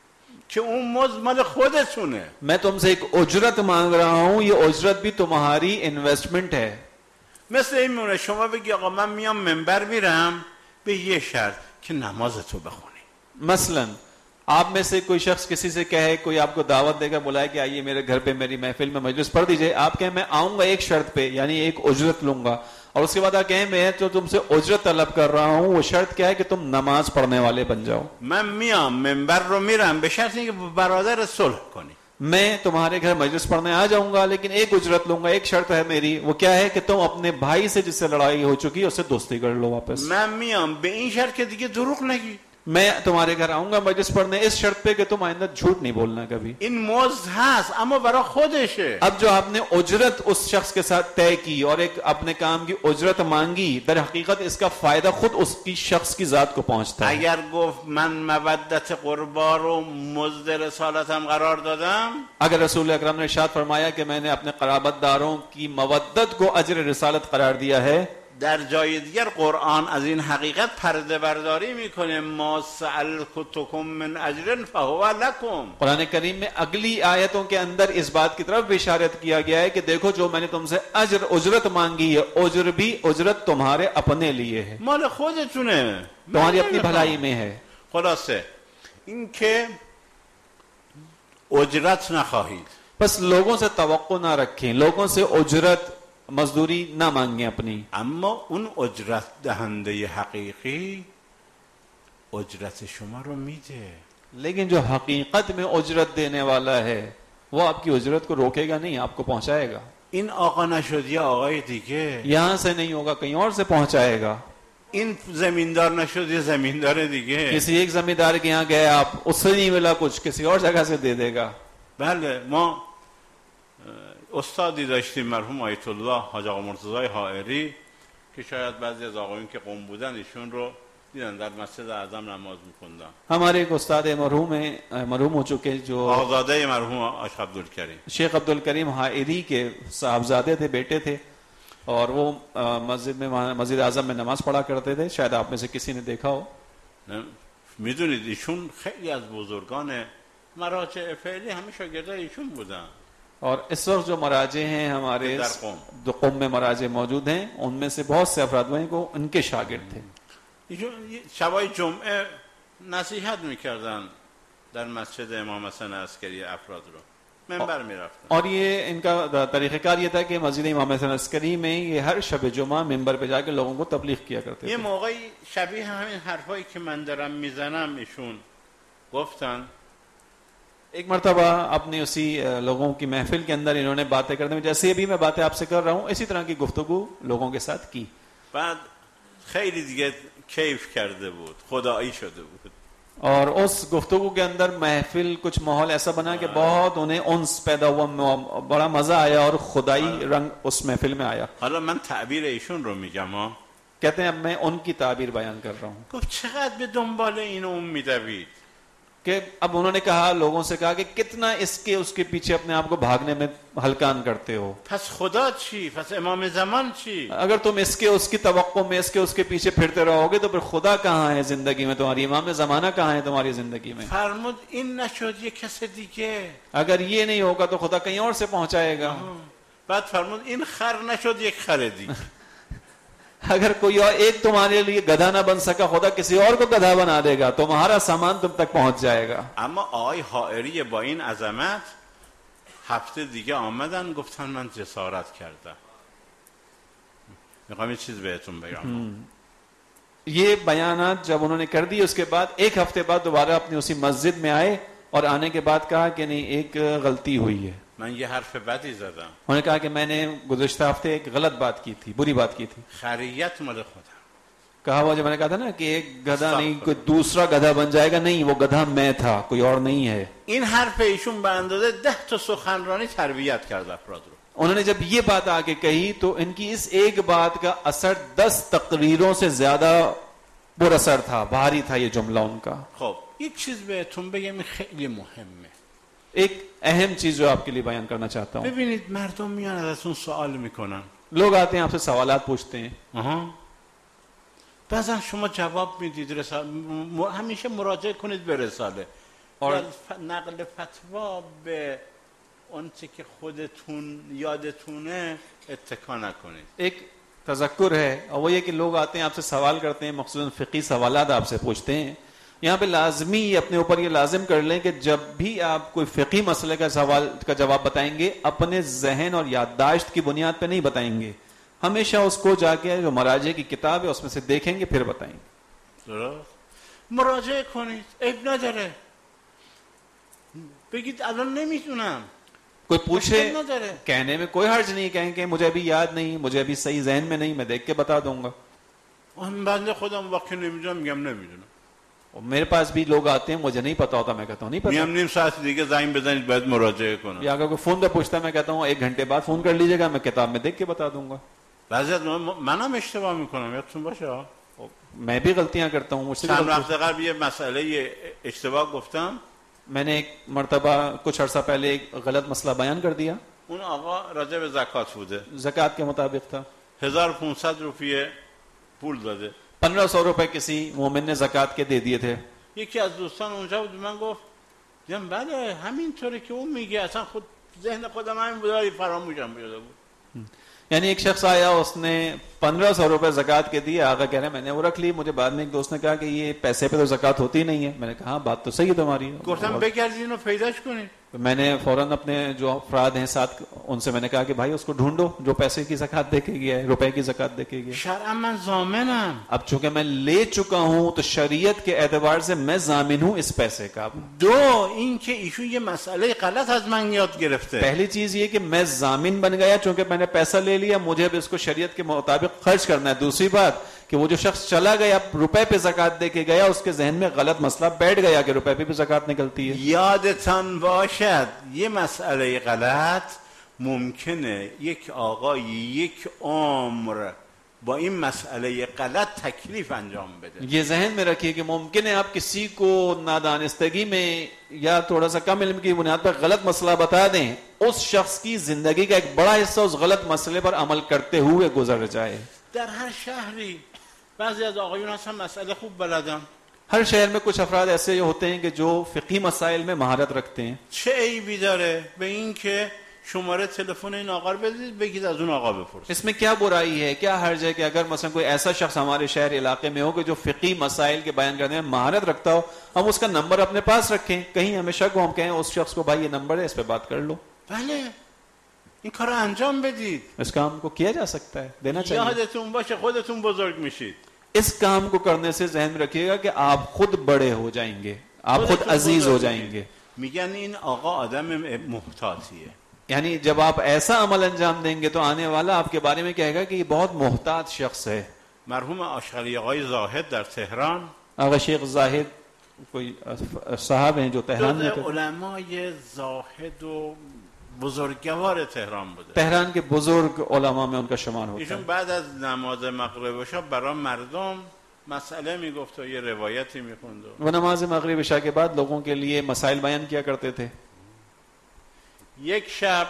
که اون مزد مال خودتونه. میں تم سے ایک اجرت مانگ رہا ہوں، یہ اجرت بھی تمہاری انویسٹمنٹ ہے. مثل این میمونه شما بگی آقا من میام منبر میرم به یه شرط که نمازتو بخونی. مثلا آپ میں سے کوئی شخص کسی سے کہے، کوئی آپ کو دعوت دے کر بلائے کہ آئیے میرے گھر پہ میری محفل میں مجلس پڑھ دیجئے، آپ کہیں میں آؤں گا ایک شرط پہ، یعنی ایک اجرت لوں گا، اور اس کے بعد آپ کہیں میں تو تم سے اجرت طلب کر رہا ہوں، وہ شرط کیا ہے کہ تم نماز پڑھنے والے بن جاؤ. من میام منبر رو میرم به شرط اینکه برادر صلح کنی. میں تمہارے گھر مجلس پڑھنے آ جاؤں گا لیکن ایک اجرت لوں گا، ایک شرط ہے میری، وہ کیا ہے کہ تم اپنے بھائی سے جس سے لڑائی ہو چکی ہے اس سے دوستی کر لو واپس. من میام به این شرط که دیگه دروغ نگی. میں تمہارے گھر آؤں گا مجلس پڑھنے اس شرط پہ کہ تم آئندہ جھوٹ نہیں بولنا کبھی. این مزد هست اما برای خودشه. اب جو آپ نے اجرت اس شخص کے ساتھ طے کی اور ایک اپنے کام کی اجرت مانگی، در حقیقت اس کا فائدہ خود اس کی شخص کی ذات کو پہنچتا ہے. اگر گفت من مودت قربا رو مزد رسالتم قرار دادم، اگر رسول اکرم نے ارشاد فرمایا کہ میں نے اپنے قرابت داروں کی مودت کو اجر رسالت قرار دیا ہے، در جای دیگر قرآن از این حقیقت پرده برداری میکنه ما سألتکم من اجر فهو لکم. قرآن کریم میں اگلی آیتوں کے اندر اس بات کی طرف بھی اشارت کیا گیا ہے کہ دیکھو جو میں نے تم سے اجر اجرت مانگی ہے، اجر بھی اجرت تمہارے اپنے لیے ہے، مال خودتونه، تمہاری اپنی بھلائی میں ہے. خلاصه این که اجرت نخواهید. بس لوگوں سے توقع نہ رکھیں، لوگوں سے اجرت مزدوری نہ مانگیں اپنی. اما اون اجرت دهنده حقیقی اجرت شما رو میده. لیکن جو حقیقت میں اجرت دینے والا ہے وہ آپ کی اجرت کو روکے گا نہیں، آپ کو پہنچائے گا. این آقا نشد یا آقای دیگه، یہاں سے نہیں ہوگا کہیں اور سے پہنچائے گا. این زمیندار نشد یا زمیندار دیگه، کسی ایک زمیندار کے یہاں گئے آپ، اس سے نہیں ملا کچھ، کسی اور جگہ سے دے دے گا. بله ما استادی داشتیم مرحوم آیت الله حاج آقا مرتضی حائری که شاید بعضی از آقایون که قم بودن ایشون رو دیدن در مسجد اعظم نماز می‌خوندن. ہمارے ایک استاد مرحوم ہیں، مرحوم ہو چکے، جو آزاده مرحوم آقا عبدالکریم، شیخ عبدالکریم حائری کے صاحبزادے تھے، بیٹے تھے، اور وہ مسجد میں مسجد اعظم میں نماز پڑھا کرتے تھے. شاید آپ میں سے کسی نے دیکھا ہو. میدونید ایشون خیلی از بزرگان مراجع فعلی همه شاگردای ایشون بودن. اور اس وقت جو مراجع ہیں ہمارے در قم دو قوم میں مراجع موجود ہیں ان میں سے بہت سے افراد ہیں کو ان کے شاگرد تھے. ایشون شبای جمعه نصیحت میکردن در مسجد امام حسن عسکری افراد رو منبر میرفتن. اور یہ ان کا طریقہ کار یہ تھا کہ مسجد امام حسن عسکری میں یہ ہر شب جمعہ منبر پہ جا کے لوگوں کو تبلیغ کیا کرتے یه تھے. موقعی شبیه همین حرفایی که من دارم میزنم ایشون گفتن ایک مرتبہ اپنی اسی لوگوں کی محفل کے اندر انہوں نے باتیں کرنے میں جیسے ابھی میں باتیں آپ سے کر رہا ہوں اسی طرح کی گفتگو لوگوں کے ساتھ کی. بعد خیلی دیگه کیف کرده بود، خدایی شده بود. اور اس گفتگو کے اندر محفل کچھ ماحول ایسا بنا کہ بہت انہیں انس پیدا ہوا، بڑا مزہ آیا اور خدائی رنگ اس محفل میں آیا. حالا من تعبیر ایشون رو میگم ها. کہتے ہیں اب میں ان کی تعبیر بیان کر رہا ہوں. گفت چقدر به دنبال این اون میدوید. کہ اب انہوں نے کہا لوگوں سے کہا کہ کتنا اس کے اس کے پیچھے اپنے آپ کو بھاگنے میں ہلکان کرتے ہو. پس خدا چی؟ پس امام زمان چی؟ اگر تم اس کے اس کی توقع میں اس کے اس کے پیچھے پھرتے رہو گے تو پھر خدا کہاں ہے زندگی میں تمہاری، امام زمانہ کہاں ہے تمہاری زندگی میں؟ فرمود این نشد یک کس دیگه. اگر یہ نہیں ہوگا تو خدا کہیں اور سے پہنچائے گا. بعد فرمود این خر نشد یک خر دیگه. اگر کوئی اور ایک تمہارے لیے گدھا نہ بن سکا خدا کسی اور کو گدھا بنا دے گا، تمہارا سامان تم تک پہنچ جائے گا. اما آقای حائری با این عظمت هفته دیگه آمدن گفتن من جسارت کردم. میخوام یه چیز بهتون بگم. یہ بیانات جب انہوں نے کر دی اس کے بعد ایک ہفتے بعد دوبارہ اپنی اسی مسجد میں آئے اور آنے کے بعد کہا کہ نہیں ایک غلطی ہوئی ہے. من یه حرف بدی زدم. انہوں نے کہا کہ میں نے گزشتہ ہفتے ایک غلط بات کی تھی، بری بات کی تھی. خریت مال خودم. کہا وہ جو میں نے کہا تھا نا کہ ایک گدھا نہیں کوئی دوسرا گدھا بن جائے گا، نہیں وہ گدھا میں تھا کوئی اور نہیں ہے. این حرف ایشون به اندازه ده تا سخنرانی تربیت کرد افراد رو. انہوں نے جب یہ بات آ کے کہی تو ان کی اس ایک بات کا اثر دس تقریروں سے زیادہ پر اثر تھا، بھاری تھا یہ جملہ ان کا. خب یک چیز بهتون بگم این خیلی مهمه. ایک اہم چیز جو آپ کے لیے بیان کرنا چاہتا ہوں. ببینید مردم میان ازتون سوال میکنن. لوگ آتے ہیں آپ سے سوالات پوچھتے ہیں. آها. بعضا شما جواب میدید رساله م... همیشه مراجعه کنید به رساله. اور نقل فتوا به اون چه که خودتون یادتونه اتکا نکنید. ایک تذکر ہے اور وہ یہ کہ لوگ آتے ہیں آپ سے سوال کرتے ہیں، مخصوصاً فقہی سوالات آپ سے پوچھتے ہیں. یہاں پہ لازمی اپنے اوپر یہ لازم کر لیں کہ جب بھی آپ کوئی فقہی مسئلے کا سوال کا جواب بتائیں گے اپنے ذہن اور یادداشت کی بنیاد پہ نہیں بتائیں گے، ہمیشہ اس کو جا کے جو مراجع کی کتاب ہے اس میں سے دیکھیں گے پھر بتائیں گے. مراجعه کنید، عیب نداره. بگید الان نمیتونم. کوئی پوچھے کہنے میں کوئی حرج نہیں، کہیں کہ مجھے ابھی یاد نہیں، مجھے ابھی صحیح ذہن میں نہیں، میں دیکھ کے بتا دوں گا. بنده خودم واقعا نمیدونم میگم نمیدونم. میرے پاس بھی لوگ آتے ہیں مجھے نہیں پتا ہوتا، میں کہتا ہوں نہیں پتا. میام نیم ساعت دیگه زنگ بزنید باید مراجعه کنم. یا اگر کوئی فون پہ پوچھتا ہے میں کہتا ہوں ایک گھنٹے بعد فون کر لیجیے گا، میں کتاب میں دیکھ کے بتا دوں گا. بعضی از منم اشتباه میکنم، یادتون باشه. میں بھی غلطیاں کرتا ہوں، مجھ سے چند وقت قبل یه مسئله اشتباه گفتم. میں نے ایک مرتبہ کچھ عرصہ پہلے ایک غلط مسئلہ بیان کر دیا. اون آقا راجع به زکات بوده. زکات کے مطابق تھا. هزار و پانصد روپیه پول داده. پندرہ سو روپے کسی مومن نے زکات کے دے دیے تھے. یکی از دوستان اونجا بود، من گفت دیدم بله همینطوره که اون میگه، اصلا خود ذهن خودم همین بود، فراموشم شده بود. یعنی ایک شخص آیا اس نے پندرہ سو روپے زکات کے دیے، آقا کہہ رہے میں نے وہ رکھ لی. مجھے بعد میں ایک دوست نے کہا کہ یہ پیسے پہ تو زکات ہوتی نہیں ہے. میں نے کہا بات تو صحیح ہے تمہاری. گفتم بگردید اینو پیداش کنید. میں نے فوراً اپنے جو افراد ہیں ساتھ ان سے میں نے کہا کہ بھائی اس کو ڈھونڈو جو پیسے کی زکات دے کے گیا ہے، روپے کی زکات دے کے گیا. شرعا من ضامنم. اب چونکہ میں لے چکا ہوں تو شریعت کے اعتبار سے میں ضامن ہوں اس پیسے کا. دو این که ایشون یه مسئله غلط از من یاد گرفته. پہلی چیز یہ کہ میں ضامن بن گیا چونکہ میں نے پیسہ لے لیا، مجھے اب اس کو شریعت کے مطابق خرچ کرنا ہے. دوسری بات کہ وہ جو شخص چلا گیا روپے پہ زکات دے کے گیا، اس کے ذہن میں غلط مسئلہ بیٹھ گیا کہ روپے پہ بھی زکات نکلتی ہے. یادتان باشد یه مسئله غلط ممکنه یک آقای یک عمر با این مسئله غلط تکلیف انجام بده. یہ ذہن میں رکھیے کہ ممکن ہے آپ کسی کو نادانستگی میں یا تھوڑا سا کم علم کی بنیاد پر غلط مسئلہ بتا دیں، اس شخص کی زندگی کا ایک بڑا حصہ اس غلط مسئلے پر عمل کرتے ہوئے گزر جائے. در هر شهری بعضی از آقایون هستن مسئله خوب بلدن. ہر شہر میں کچھ افراد ایسے ہوتے ہیں کہ جو فقہی مسائل میں مہارت رکھتے ہیں. چه عیبی داره به این که شماره تلفن این آقا رو بدید بگید از اون آقا بپرسید؟ اس میں کیا برائی ہے, کیا حرج ہے کہ اگر مثلا کوئی ایسا شخص ہمارے شہر علاقے میں ہو کہ جو فقہی مسائل کے بیان کرنے میں مہارت رکھتا ہو, ہم اس کا نمبر اپنے پاس رکھیں, کہیں ہمیں شک ہو ہم کہیں اس شخص کو بھائی یہ نمبر ہے اس پہ بات کر لو. بله این کار رو انجام بدید. اس کام کو کیا جا سکتا ہے, دینا چاہیے. یادتون باشه خودتون بزرگ میشید. اس کام کو کرنے سے ذہن میں رکھیے گا کہ آپ خود بڑے ہو جائیں گے, آپ خود عزیز ہو جائیں گے. میگن این آقا آدم محتاطیه. یعنی جب آپ ایسا عمل انجام دیں گے تو آنے والا آپ کے بارے میں کہے گا کہ یہ بہت محتاط شخص ہے. مرحوم آشغلی آقای زاهد در تهران, آقا شیخ زاہد کوئی صاحب ہیں جو تہران میں جز علمای زاهد و بزرگوار تهران بوده. تہران کے بزرگ علماء میں ان کا شمار ہوتا ایشون ہے. بعد از نماز مغرب و شب برای مردم مسئله میگفت و یه روایتی میخوند. وہ نماز مغرب عشاء کے بعد لوگوں کے لیے مسائل بیان کیا کرتے تھے. یک شب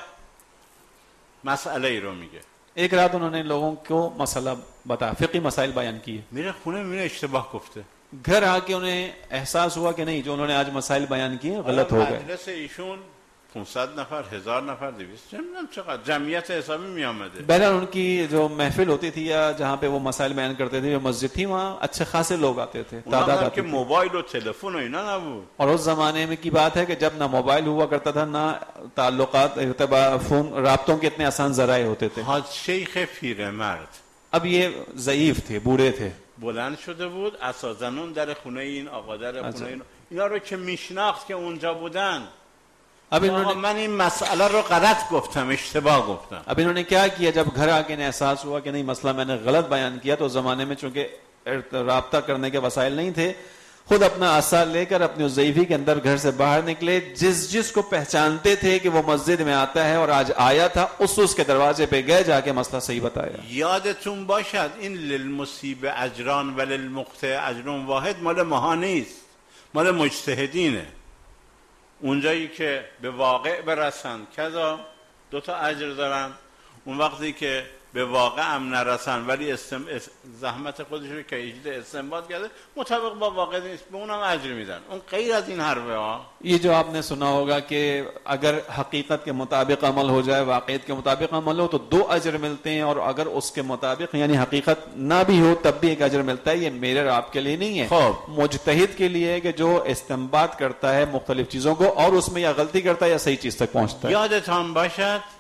مسئله ای رو میگه, ایک رات انہوں نے لوگوں کو مسئلہ بتا فقی مسائل بیان کیے. میره خونه میره اشتباه گفته. گھر آ کے انہیں احساس ہوا کہ نہیں جو انہوں نے آج مسائل بیان کیے غلط ہو گئے. مجلس ایشون پانصد نفر, هزار نفر, دویست نمیدونم چقدر جمعیت حسابی می آمده. بہرحال ان کی جو محفل ہوتی تھی یا جہاں پہ وہ مسائل بیان کرتے تھے, جو مسجد تھی وہاں اچھے خاصے لوگ آتے تھے, تعداد اونم آتی که تھی. موبایل و تلفن و اینا نبود. اور اس زمانے میں کی بات ہے کہ جب نہ موبائل ہوا کرتا تھا نہ تعلقات ارتباط فون رابطوں کے اتنے آسان ذرائع ہوتے تھے. حاج شیخ پیرمرد اب یہ ضعیف تھے, بوڑھے تھے, بلند شده بود, اساسنون در خونه این آقا در خونه این اینا رو که میشناخت که اونجا بودن. اب انہوں نے من این مسئله رو غلط گفتم, اشتباه گفتم. اب انہوں نے کیا کیا, جب گھر آ کے انہیں احساس ہوا کہ نہیں مسئلہ میں نے غلط بیان کیا, تو اس زمانے میں چونکہ رابطہ کرنے کے وسائل نہیں تھے, خود اپنا عصا لے کر اپنی اس ضعیفی کے اندر گھر سے باہر نکلے. جس جس کو پہچانتے تھے کہ وہ مسجد میں آتا ہے اور آج آیا تھا, اس اس کے دروازے پہ گئے, جا کے مسئلہ صحیح بتایا. یادتون باشد این للمصیب اجران و للمخطئ اجر واحد مال ماها نیست, مال مجتهدینه. اونجایی که به واقع برسن کذا دو تا اجر دارن, اون وقتی که به واقع هم نرسن ولی استم... زحمت خودش رو که ایجاد استنباط کرده مطابق با واقع نیست, به اونم اجر میدن. اون غیر از این حرفه ها. یہ جو آپ نے سنا ہوگا کہ اگر حقیقت کے مطابق عمل ہو جائے, واقعیت کے مطابق عمل ہو تو دو اجر ملتے ہیں, اور اگر اس کے مطابق یعنی حقیقت نہ بھی ہو تب بھی ایک اجر ملتا ہے. یہ میرے اور آپ کے لیے نہیں ہے, خوب مجتہد کے لیے ہے کہ جو استنباط کرتا ہے مختلف چیزوں کو اور اس میں یا غلطی کرتا ہے یا صحیح چیز تک پہنچتا ہے. یادتان باشد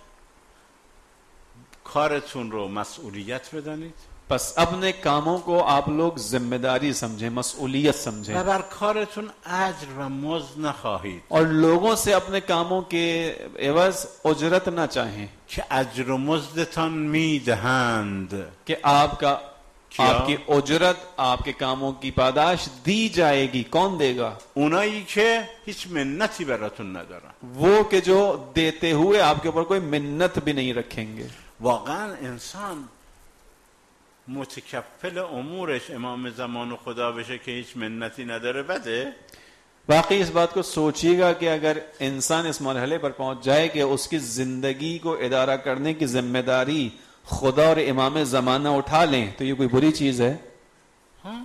کارتون رو مسئولیت بدانید, پس اپنے کاموں کو آپ لوگ ذمہ داری سمجھیں, مسئولیت سمجھیں, و بر کارتون اجر و مزد نخواهید, اور لوگوں سے اپنے کاموں کے عوض اجرت نہ چاہیں که اجر و مزدتان میدهند. کہ آپ کا کیا؟ آپ کی اجرت, آپ کے کاموں کی پاداش دی جائے گی. کون دے گا؟ اونایی که هیچ منتی براتون ندارن. وہ کہ جو دیتے ہوئے آپ کے اوپر کوئی منت بھی نہیں رکھیں گے. واقعا انسان متکفل امورش امام زمان خدا بشه که هیچ منتی نداره بده. واقعی اس بات کو سوچیے گا کہ اگر انسان اس مرحلے پر پہنچ جائے کہ اس کی زندگی کو ادارہ کرنے کی ذمہ داری خدا اور امام زمانہ اٹھا لیں تو یہ کوئی بری چیز ہے؟ ہاں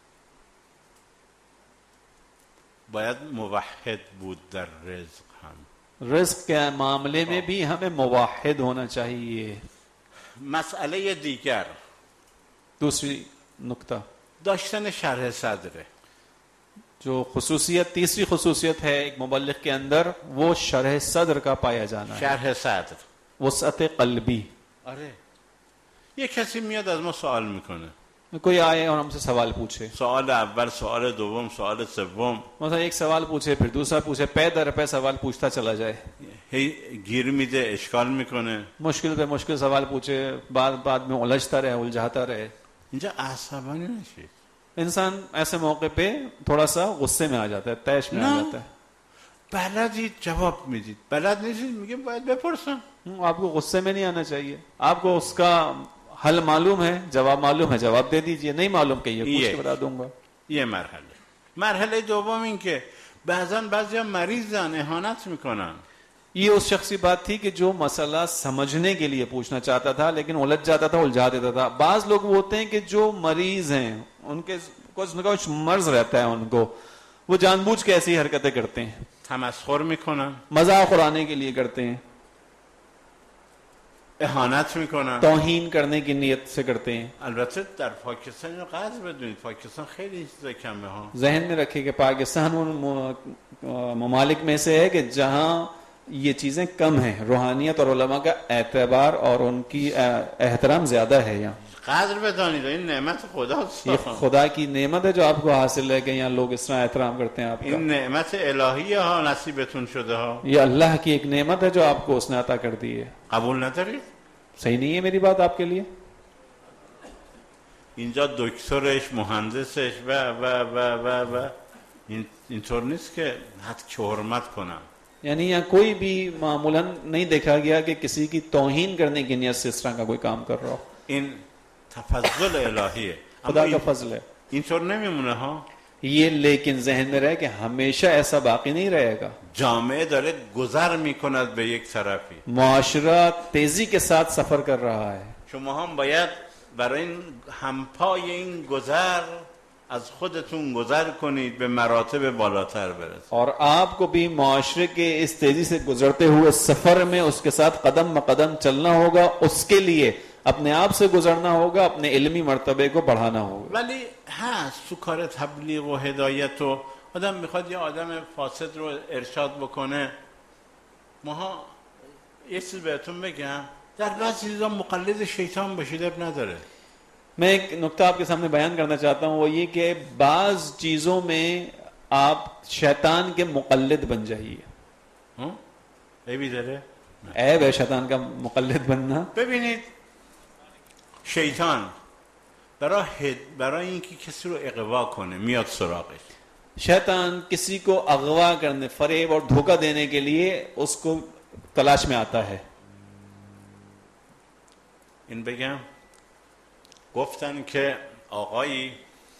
باید موحد بود در رزق هم. رزق کے معاملے میں بھی ہمیں موحد ہونا چاہیے. مسئله دیگر دوسری نکتہ داشتن شرح صدره. جو خصوصیت تیسری خصوصیت ہے ایک مبلغ کے اندر, وہ شرح صدر کا پایا جانا ہے, شرح صدر, وسعت قلبی. آره یک کسی میاد از ما سوال میکنه, کوئی آئے اور ہم سے سوال پوچھے, سوال اول, سوال دوم, سوال سوم, مثلا ایک سوال پوچھے پھر دوسرا پوچھے, پے در پے سوال پوچھتا چلا جائے, هی گیر میده, اشکال میکنه, مشکل پہ مشکل سوال پوچھے, بعد بعد میں الجھتا رہے, الجھاتا رہے. اینجا عصبانی نشید. انسان ایسے موقع پہ تھوڑا سا غصے میں آ جاتا ہے, طیش میں آ جاتا ہے. بلدید جواب میدید, بلد نیستید میگه باید بپرسم. آپ کو غصے میں نہیں آنا چاہیے, آپ کو اس کا حل معلوم ہے, جواب معلوم ہے, جواب دے دیجئے, نہیں معلوم کہیے پوچھ کے بتا دوں گا. یه مرحله. مرحله دوم این که بعضا بعضیا مریضن اهانت میکنن. یہ اس شخص کی بات تھی کہ جو مسئلہ سمجھنے کے لیے پوچھنا چاہتا تھا لیکن الجھ جاتا تھا, الجھا دیتا تھا. بعض لوگ وہ ہوتے ہیں کہ جو مریض ہیں, ان کے کچھ نہ کچھ مرض رہتا ہے ان کو, وہ جان بوجھ کے ایسی حرکتیں کرتے ہیں, تمسخر میکنن, مذاق اڑانے کے لیے کرتے ہیں, اهانت میکنن, توہین کرنے کی نیت سے کرتے ہیں. البته در پاکستان اینو قدر بدونید, پاکستان خیلی چیزا کمه ها. ذہن میں رکھیں کہ پاکستان ان ممالک میں سے ہے کہ جہاں یہ چیزیں کم ہیں, روحانیت اور علماء کا اعتبار اور ان کی احترام زیادہ ہے. یہاں قدر بدانید, این نعمت خداست. یہ خدا کی نعمت ہے جو آپ کو حاصل ہے کہ یہاں لوگ اس طرح احترام کرتے ہیں آپ کا. این نعمت الهیه ها, نصیبتون شده ها. یہ اللہ کی ایک نعمت ہے جو آپ کو اس نے عطا کر دی ہے. قبول ندارید؟ صحیح نہیں ہے میری بات آپ کے لیے؟ اینجا دکترش, مهندسش و و و و و این اینطور نیست که حد که حرمت کنم. یعنی یہاں کوئی بھی معمولاً نہیں دیکھا گیا کہ کسی کی توہین کرنے کی نیت سے اس طرح کا کوئی کام کر رہا ہو. این تفضل الهیه. خدا کا فضل ہے. اینطور نمیمونه ها. یہ لیکن ذہن میں رہے کہ ہمیشہ ایسا باقی نہیں رہے گا. جامعه داره گذر میکند به یک طرفی. معاشرہ تیزی کے ساتھ سفر کر رہا ہے. شما هم باید برای این همپای این گذر از خودتون گذر کنید, به مراتب بالاتر برسید. اور آپ کو بھی معاشرے کے اس تیزی سے گزرتے ہوئے سفر میں اس کے ساتھ قدم بقدم چلنا ہوگا. اس کے لیے اپنے آپ سے گزرنا ہوگا, اپنے علمی مرتبے کو بڑھانا ہوگا. ولی هست تو کار تبلیغ و هدایت و آدم میخواد یه آدم فاسد رو ارشاد بکنه. ماها یه چیز بهتون بگم, در بعضی چیزا مقلد شیطان باشید اب نداره. میں ایک نکتہ آپ کے سامنے بیان کرنا چاہتا ہوں, وہ یہ کہ بعض چیزوں میں آپ شیطان کے مقلد بن جائیے. ہاں عیبی داره؟ عیب ہے شیطان کا مقلد بننا. ببینید شیطان برای برای اینکه کسی رو اغوا کنه میاد سراغش. شیطان کسی کو اغوا کرنے, فریب اور دھوکہ دینے کے لیے اس کو تلاش میں آتا ہے. این بگم گفتن که آقایی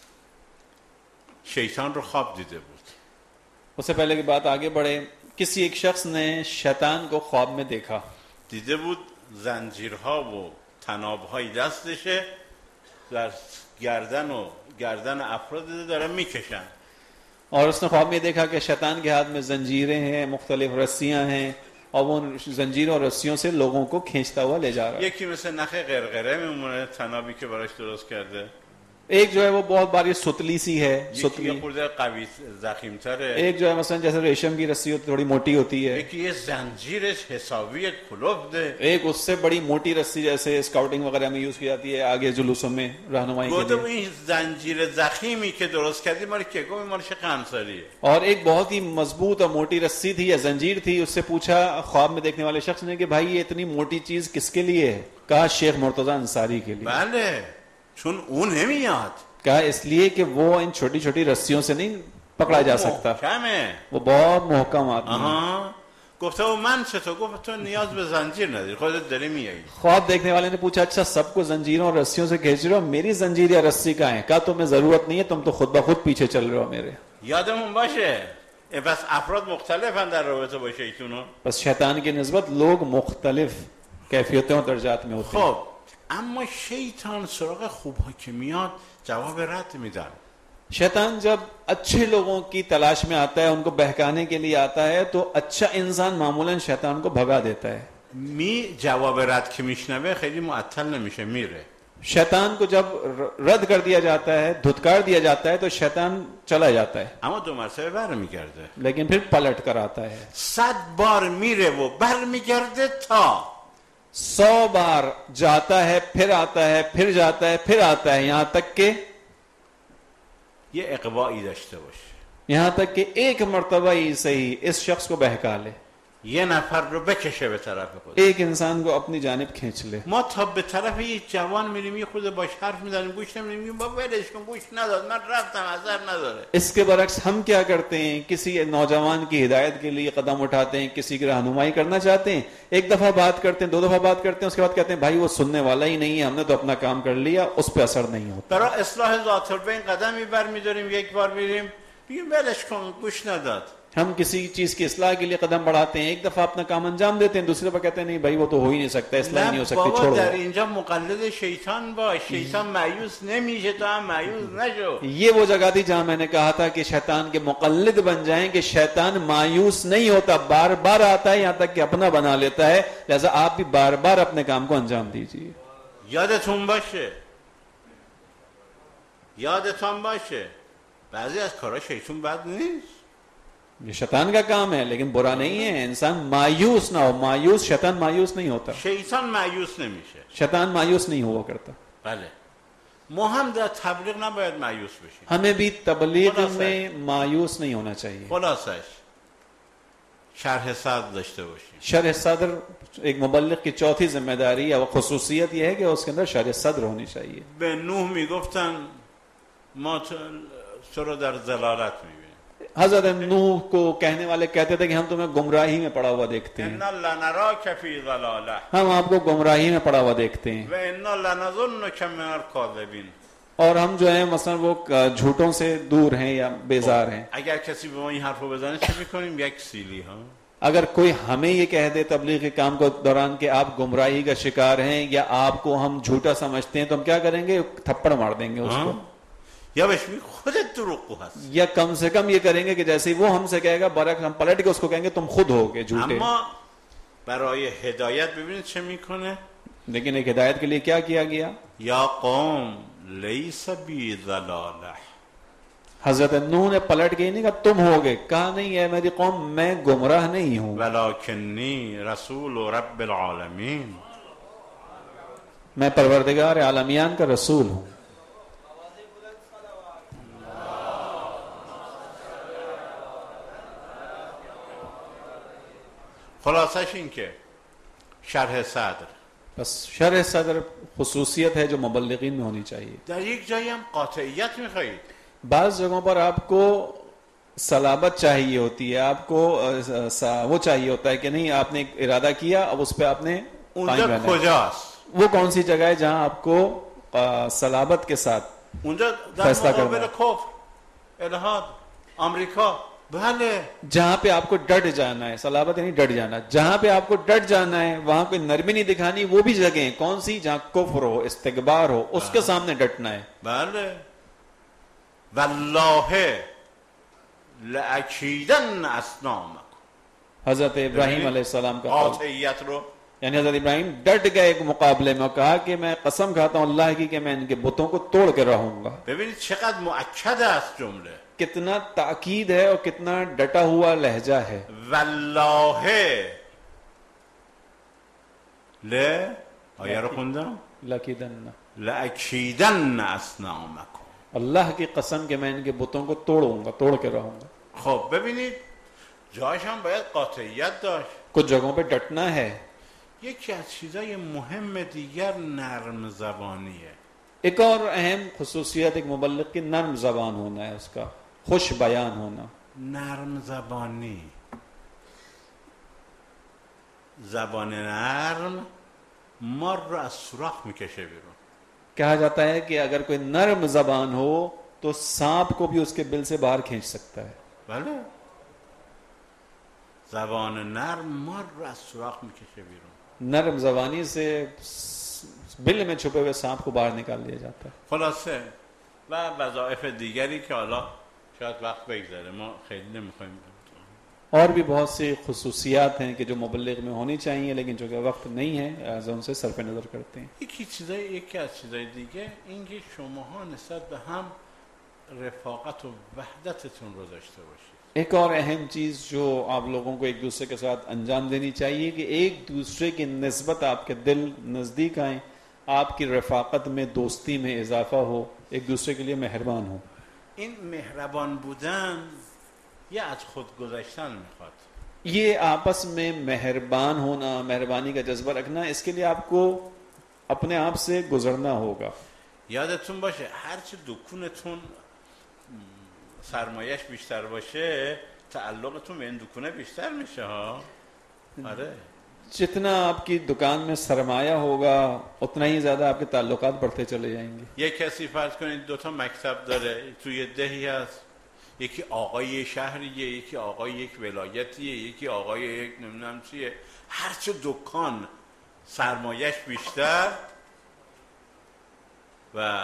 شیطان رو خواب دیده بود. اس سے پہلے کی بات آگے بڑھے, کسی ایک شخص نے شیطان کو خواب میں دیکھا. دیده بود زنجیرها و تنابهای دستشه در گردن و گردن افراد داره میکشن. اور اس نے خواب میں دیکھا کہ شیطان کے ہاتھ میں زنجیریں ہیں, مختلف رسیاں ہیں, اور وہ زنجیروں اور رسیوں سے لوگوں کو کھینچتا ہوا لے جا رہا ہے. یکی مثل نخ قرقره میمونه, تنابی که براش درست کرده. ایک جو ہے وہ بہت باری ستلی سی ہے, یکی ستلی. یه خورده قوی ضخیم‌تره. ایک جو ہے مثلا جیسے ریشم کی رسی ہوتی, تھوڑی موٹی ہوتی ہے. یکی یه زنجیرش حسابی کلفته. ایک اس سے بڑی موٹی رسی جیسے اسکاؤٹنگ وغیرہ میں یوز کی جاتی ہے آگے جلوسوں میں رہنمائی کے گفتم لیے. این زنجیر ضخیمی که درست کردی مال که گفت مال چه قمصریه. اور ایک بہت ہی مضبوط اور موٹی رسی تھی یا زنجیر تھی. اس سے پوچھا خواب میں دیکھنے والے شخص نے کہ بھائی یہ اتنی موٹی چیز کس کے لیے ہے؟ کہا شیخ مرتضی انصاری کے لیے. بله چون اون نمیاد. کہا اس لیے کہ وہ ان چھوٹی چھوٹی رسیوں سے نہیں پکڑا جا سکتا, محکمه. وہ بہت محکم آدمی. آها گفتم من چطور؟ گفت تو نیاز به زنجیر نداری, خودت داری میایی. خواب دیکھنے والے نے پوچھا اچھا سب کو زنجیروں اور رسیوں سے کھینچ رہے ہو, میری زنجیر یا رسی کہاں ہے؟ کہا تمہیں ضرورت نہیں ہے, تم تو خود بخود پیچھے چل رہے ہو میرے. یادمون باشه بس افراد مختلفن در رابطه با شیطان. بس شیطان کی نسبت لوگ مختلف کیفیتوں اور درجات میں ہوتے ہیں. خب اما شیطان سراغ خوبها که میاد جواب رد میدن. شیطان جب اچھے لوگوں کی تلاش میں آتا ہے, ان کو بہکانے کے لیے آتا ہے, تو اچھا انسان معمولاً شیطان کو بھگا دیتا ہے. می جواب رد که میشنوه خیلی معطل نمیشه, میره. شیطان کو جب رد کر دیا جاتا ہے, دھتکار دیا جاتا ہے, تو شیطان چلا جاتا ہے, اما دو مرتبه برمیگرده. لیکن پھر پلٹ کر آتا ہے. صد بار میره و برمیگرده تا سو بار جاتا ہے, پھر آتا ہے, پھر جاتا ہے, پھر آتا ہے, یہاں تک کہ یہ اقوائی داشته باشه, یہاں تک کہ ایک مرتبہ ہی صحیح اس شخص کو بہکا لے, یه نفر رو بکشه به طرف خود. ایک انسان کو اپنی جانب کھینچ لے. ما تا به طرف یه جوان میریم, یه خود باش حرف میزنیم, گوش نمیدیم, میگیم بابا ولش کن, گوش نداد, من رفتم, اثر نداره. اس کے برعکس ہم کیا کرتے ہیں, کسی نوجوان کی ہدایت کے لیے قدم اٹھاتے ہیں, کسی کی رہنمائی کرنا چاہتے ہیں, ایک دفعہ بات کرتے ہیں, دو دفعہ بات کرتے ہیں, اس کے بعد کہتے ہیں بھائی وہ سننے والا ہی نہیں ہے, ہم نے تو اپنا کام کر لیا, اس پہ اثر نہیں ہوتا. برای اصلاح ذات البین قدمی برمیداریم, یک بار میریم, میگیم ولش کن, گوش نداد. ہم کسی چیز کی اصلاح کے لیے قدم بڑھاتے ہیں، ایک دفعہ اپنا کام انجام دیتے ہیں، دوسری دفعہ کہتے ہیں نہیں بھائی وہ تو ہو ہی نہیں سکتا، اصلاح نہیں ہو سکتی، بابا چھوڑو. در اینجا مقلد شیطان باش، شیطان مایوس نمیشه، تو هم مایوس نشو. یہ وہ جگہ تھی جہاں میں نے کہا تھا کہ شیطان کے مقلد بن جائیں کہ شیطان مایوس نہیں ہوتا، بار بار آتا ہے یہاں تک کہ اپنا بنا لیتا ہے، لہذا آپ بھی بار بار اپنے کام کو انجام دیجیے. یادتون باشه یادتون باشه بعضی از کارا شیطان بد نیست، یہ شیطان کا کام ہے لیکن برا نہیں ہے. انسان مایوس نہ ہو، مایوس شیطان مایوس نہیں ہوتا، شیطان مایوس نمیشه. شیطان مایوس نہیں ہوا کرتا. بله ما هم در تبلیغ نباید مایوس بشیم. ہمیں بھی تبلیغ خلاصہ. میں مایوس نہیں ہونا چاہیے. خلاصش شرح صدر داشته باشیم. شرح صدر ایک مبلغ کی چوتھی ذمہ داری یا خصوصیت یہ ہے کہ اس کے اندر شرح صدر ہونی چاہیے. به نوح میگفتن ما تو رو در ضلالت میبینیم. حضرت نوح کو کہنے والے کہتے تھے کہ ہم تمہیں گمراہی میں پڑا ہوا دیکھتے ہیں، انا لنراک فی ضلاله ہم آپ کو گمراہی میں پڑا ہوا دیکھتے ہیں، و انا لنظنک من الکاذبین. اور ہم جو ہیں مثلا وہ جھوٹوں سے دور ہیں یا بیزار ہیں. اگر کسی به ما این حرفو بزنه چه میکنیم؟ یک سیلی ها. اگر کوئی ہمیں یہ کہہ دے تبلیغ کے کام کو دوران کہ آپ گمراہی کا شکار ہیں یا آپ کو ہم جھوٹا سمجھتے ہیں تو ہم کیا کریں گے؟ تھپڑ مار دیں گے اس کو، یا بهش میگیم خودت دروغگو هست. یا کم سے کم یہ کریں گے کہ جیسے وہ ہم سے کہے گا برعکس ہم پلٹ کے اس کو کہیں گے تم خود ہو گے جھوٹے. اما برای ہدایت ببینید چه میکنه. لیکن ایک ہدایت کے لیے کیا کیا گیا؟ یا قوم لیس بی ضلاله. حضرت نوح نے پلٹ کے نہیں کہا تم ہو گے، کہا نہیں ہے میری قوم میں گمراہ نہیں ہوں، ولکنی رسول رب العالمین. میں پروردگار عالمیان کا رسول ہوں. خلاصش این که شرح صدر بس شرح صدر خصوصیت ہے جو مبلغین میں ہونی چاہیے. در یک جایی هم قاطعیت میخواهید. بعض جگہوں پر آپ کو صلابت چاہیے ہوتی ہے، آپ کو وہ چاہیے ہوتا ہے کہ نہیں آپ نے ارادہ کیا اب اس پہ آپ نے قائم اونجا رہنا ہے. کجاست؟ وہ کون سی جگہ ہے جہاں آپ کو صلابت کے ساتھ اونجا در فیصلہ کرنا مقابل ہے. کفر، الحاد، امریکا. بله جہاں پہ آپ کو ڈٹ جانا ہے، صلابت یعنی ڈٹ جانا، جہاں پہ آپ کو ڈٹ جانا ہے وہاں کوئی نرمی نہیں دکھانی. وہ بھی جگہیں کون سی؟ جہاں کفر ہو، استکبار ہو، اس کے سامنے ڈٹنا ہے. بله والله لاکیدن اصنامکم. حضرت ابراہیم علیہ السلام کا قول، قاطعیت رو یعنی حضرت ابراہیم ڈٹ گئے ایک مقابلے میں، کہا کہ میں قسم کھاتا ہوں اللہ کی کہ میں ان کے بتوں کو توڑ کے رہوں گا. ببینید چقدر مؤکد است جمله، کتنا تاکید ہے اور کتنا ڈٹا ہوا لہجہ ہے. والله لا آیه رو خوندم لکیدن، لاکیدن اصنامکم. اللہ کی قسم کہ میں ان کے بتوں کو توڑوں گا، توڑ کے رہوں گا. خب ببینید جاش هم باید قاطعیت داشت. کچھ جگہوں پہ ڈٹنا ہے. یکی از چیزای مهم دیگر نرم زبانیه. ایک اور اہم خصوصیت ایک مبلغ کی نرم زبان ہونا ہے، اس کا خوش بیان ہونا. نرم زبانی، زبان نرم مار رو از سوراخ میکشه بیرون. کہا جاتا ہے کہ اگر کوئی نرم زبان ہو تو سانپ کو بھی اس کے بل سے باہر کھینچ سکتا ہے. بله زبان نرم مار رو از سوراخ میکشه بیرون. نرم زبانی سے بل میں چھپے ہوئے سانپ کو باہر نکال دیا جاتا ہے. خلاصه و وظایف دیگری که حالا شاید وقت بگذره ما خیلی نمیخوایم. اور بھی بہت سی خصوصیات ہیں کہ جو مبلغ میں ہونی چاہیے لیکن جو کہ وقت نہیں ہے از ان سے صرف نظر کرتے ہیں. یکی چیزای یکی از چیزای دیگه اینکه شماها نسبت به هم رفاقت و وحدتتون رو داشته باشید. ایک اور اہم چیز جو آپ لوگوں کو ایک دوسرے کے ساتھ انجام دینی چاہیے کہ ایک دوسرے کی نسبت آپ کے دل نزدیک آئیں، آپ کی رفاقت میں دوستی میں اضافہ ہو، ایک دوسرے کے لیے مہربان ہو. این مهربان بودن یا از خود گذشتن میخواد. یہ آپس میں مہربان ہونا، مہربانی کا جذبہ رکھنا، اس کے لیے آپ کو اپنے آپ سے گزرنا ہوگا. یادتون باشه هرچی دکونتون سرمایش بیشتر باشه تعلقتون به این دکونه بیشتر میشه ها. آره جتنا آپ کی دکان میں سرمایہ ہوگا اتنا ہی زیادہ آپ کے تعلقات بڑھتے چلے جائیں گے. یک کسی فرض کنید دو تا مکتب داره توی دهی هست، یکی آقای شهریه، یکی آقای یک ولایتیه، یکی آقای یک نمیدونم چیه. هرچه دکان سرمایش بیشتر و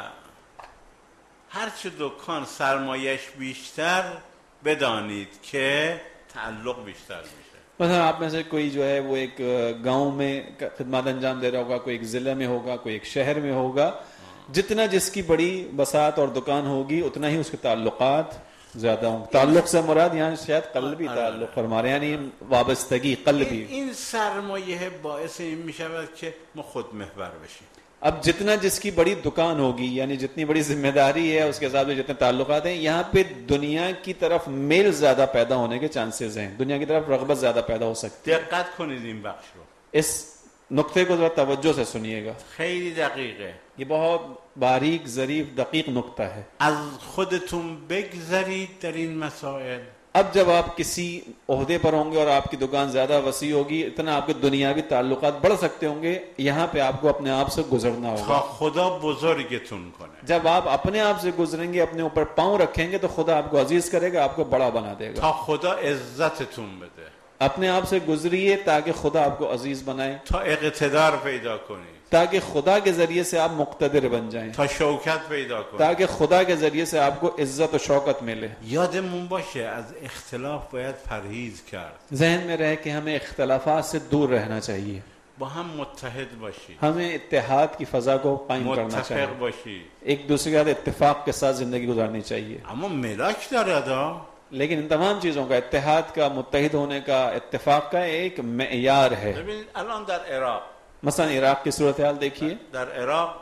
هرچه دکان سرمایش بیشتر بدانید که تعلق بیشتر میشه. مثلا آپ میں سے کوئی جو ہے وہ ایک گاؤں میں خدمات انجام دے رہا ہوگا، کوئی ایک ضلع میں ہوگا، کوئی ایک شہر میں ہوگا. جتنا جس کی بڑی بساط اور دکان ہوگی اتنا ہی اس کے تعلقات زیادہ ہوں. تعلق سے مراد یہاں شاید قلبی تعلق فرما رہے ہیں، یعنی وابستگی قلبی. این سرمایه باعث این میشود که ما خود محور بشیم. اب جتنا جس کی بڑی دکان ہوگی یعنی جتنی بڑی ذمہ داری ہے اس کے حساب سے جتنے تعلقات ہیں، یہاں پہ دنیا کی طرف میل زیادہ پیدا ہونے کے چانسز ہیں، دنیا کی طرف رغبت زیادہ پیدا ہو سکتی ہے. دقت کنید این بخش رو. اس نقطے کو ذرا توجہ سے سنیے گا، خیلی دقیقه. یہ بہت باریک ظریف دقیق نقطہ ہے. از خودتون بگذرید در این مسائل. اب جب آپ کسی عہدے پر ہوں گے اور آپ کی دکان زیادہ وسیع ہوگی، اتنا آپ کے دنیاوی تعلقات بڑھ سکتے ہوں گے، یہاں پہ آپ کو اپنے آپ سے گزرنا تا ہوگا. خدا بزرگتون کنه. جب آپ اپنے آپ سے گزریں گے، اپنے اوپر پاؤں رکھیں گے، تو خدا آپ کو عزیز کرے گا، آپ کو بڑا بنا دے گا. تا خدا عزتتون بده. اپنے آپ سے گزریے تاکہ خدا آپ کو عزیز بنائے، تا اقتدار پیدا کنید. تاکہ خدا کے ذریعے سے آپ مقتدر بن جائیں، تا شوکت پیدا کنید. تاکہ خدا کے ذریعے سے آپ کو عزت و شوکت ملے. یادمون باشه از اختلاف باید پرهیز کرد. ذہن میں رہے کہ ہمیں اختلافات سے دور رہنا چاہیے، با هم متحد باشید. ہمیں اتحاد کی فضا کو قائم کرنا چاہیے، متفق باشید. ایک دوسرے کے ساتھ اتفاق کے ساتھ زندگی گزارنی چاہیے. اما ملاک دارد ها. لیکن ان تمام چیزوں کا، اتحاد کا، متحد ہونے کا، اتفاق کا ایک معیار ہے. ببینید الان در عراق، مثلا عراق کی صورتحال دیکھیے. در عراق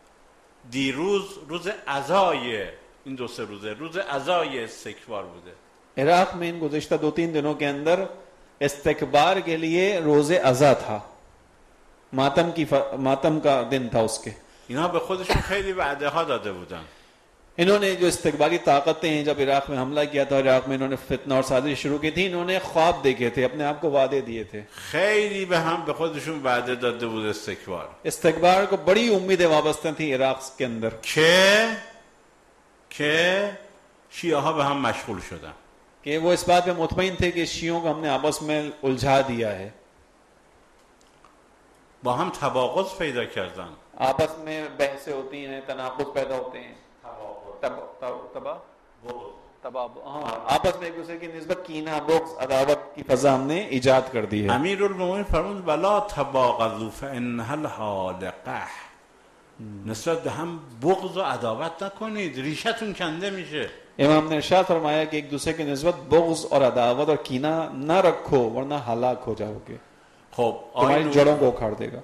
دیروز روز عزای این دو سه روزه روز عزای استکبار بوده. عراق میں ان گزشتہ دو تین دنوں کے اندر استکبار کے لیے روز عزا تھا، ماتم کی ف... ماتم کا دن تھا اس کے. اینا به خودشون خیلی وعده ها داده بودن. انہوں نے جو استقبالی طاقتیں ہیں، جب عراق میں حملہ کیا تھا، عراق میں انہوں نے فتنہ اور سازش شروع کی تھی، انہوں نے خواب دیکھے تھے، اپنے آپ کو وعدے دیے تھے. خیلی به هم به خودشون وعده داده بود استکبار. استکبار کو بڑی امیدیں وابستہ تھیں عراق کے اندر که که شیعه ها به هم مشغول شدن. کہ وہ اس بات پہ مطمئن تھے کہ شیعوں کو ہم نے آپس میں الجھا دیا ہے، با هم تباغض پیدا کردن. آپس میں بحثیں ہوتی ہیں، تناقض پیدا ہوتے ہیں، آپس میں ایک دوسرے کی نسبت کینہ، بغض، عداوت کی فضا ہم نے ایجاد کر دی ہے. امیرالمومنین فرمود ولا تباغضوا فانها الحالقه. نسبت به هم بغض و عداوت نکنید، ریشتون کنده میشه. امام نے ارشاد فرمایا کہ ایک دوسرے کی نسبت بغض اور عداوت اور کینہ نہ رکھو ورنہ ہلاک ہو جاؤ گے، خب تمہاری جڑوں کو اکھاڑ دے گا.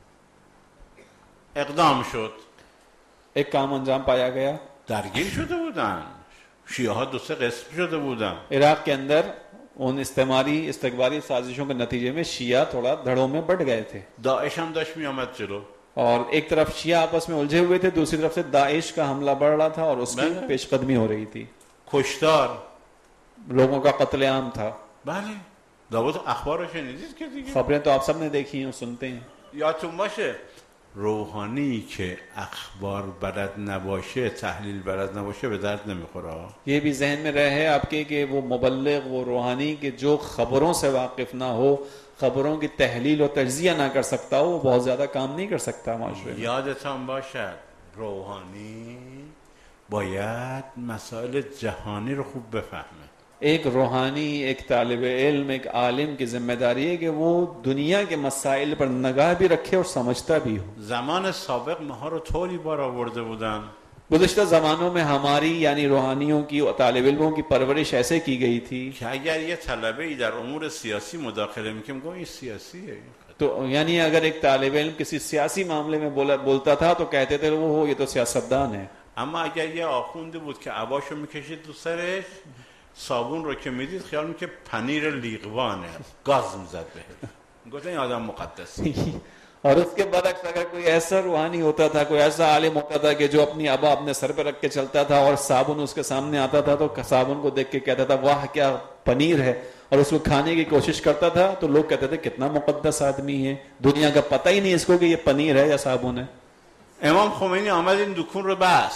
اقدام شد، ایک کام انجام پایا گیا. درگیر شده بودن شیعه ها، دو سه قسم شده بودن. عراق کے اندر ان استعماری استقبالی سازشوں کے نتیجے میں شیعہ تھوڑا دھڑوں میں بٹ گئے تھے، داعش هم داشت میآمد جلو. اور ایک طرف شیعہ آپس میں الجھے ہوئے تھے، دوسری طرف سے داعش کا حملہ بڑھ رہا تھا اور اس کی پیش قدمی ہو رہی تھی. کشتار، لوگوں کا قتل عام تھا. بله داود اخبار رو شنیدید که دیگه؟ خبریں تو آپ سب نے دیکھی ہیں، سنتے ہیں. یادتون باشه روحانی که اخبار بلد نباشه، تحلیل بلد نباشه به درد نمیخوره. یہ بھی ذہن میں رہے آپ کے کہ وہ مبلغ، وہ روحانی کہ جو خبروں سے واقف نہ ہو، خبروں کی تحلیل و تجزیہ نہ کر سکتا ہو، وہ بہت زیادہ کام نہیں کر سکتا معاشرے میں. یادتان باشد روحانی باید مسائل جهانی رو خوب بفهمه. ایک روحانی، ایک طالب علم، ایک عالم کی ذمہ داری ہے کہ وہ دنیا کے مسائل پر نگاہ بھی رکھے اور سمجھتا بھی ہو. زمان سابق ماها رو طوری بار آورده بودن. گزشتہ زمانوں میں ہماری یعنی روحانیوں کی اور طالب علموں کی پرورش ایسے کی گئی تھی که اگر یه طلبه ای در امور سیاسی مداخله میکنه میگه این سیاسیه. تو یعنی اگر ایک طالب علم کسی سیاسی معاملے میں بولا بولتا تھا تو کہتے تھے وہ ہو یہ تو سیاستدان ہے. اما اگر یه آخوندی بود که عباشو میکشید تو سرش، صابون رو که میدید خیال میکنه پنیر لیقوانه، گاز میزد بهش، میگفتن این آدم مقدسی. اور اس کے برعکس اگر کوئی ایسا روحانی ہوتا تھا، کوئی ایسا عالم ہوتا تھا کہ جو اپنی ابا اپنے سر پہ رکھ کے چلتا تھا اور صابن اس کے سامنے آتا تھا تو صابن کو دیکھ کے کہتا تھا واہ کیا پنیر ہے، اور اس کو کھانے کی کوشش کرتا تھا تو لوگ کہتے تھے کتنا مقدس آدمی ہے، دنیا کا پتہ ہی نہیں اس کو کہ یہ پنیر ہے یا صابن ہے. امام خمینی آمد این دکون رو بست.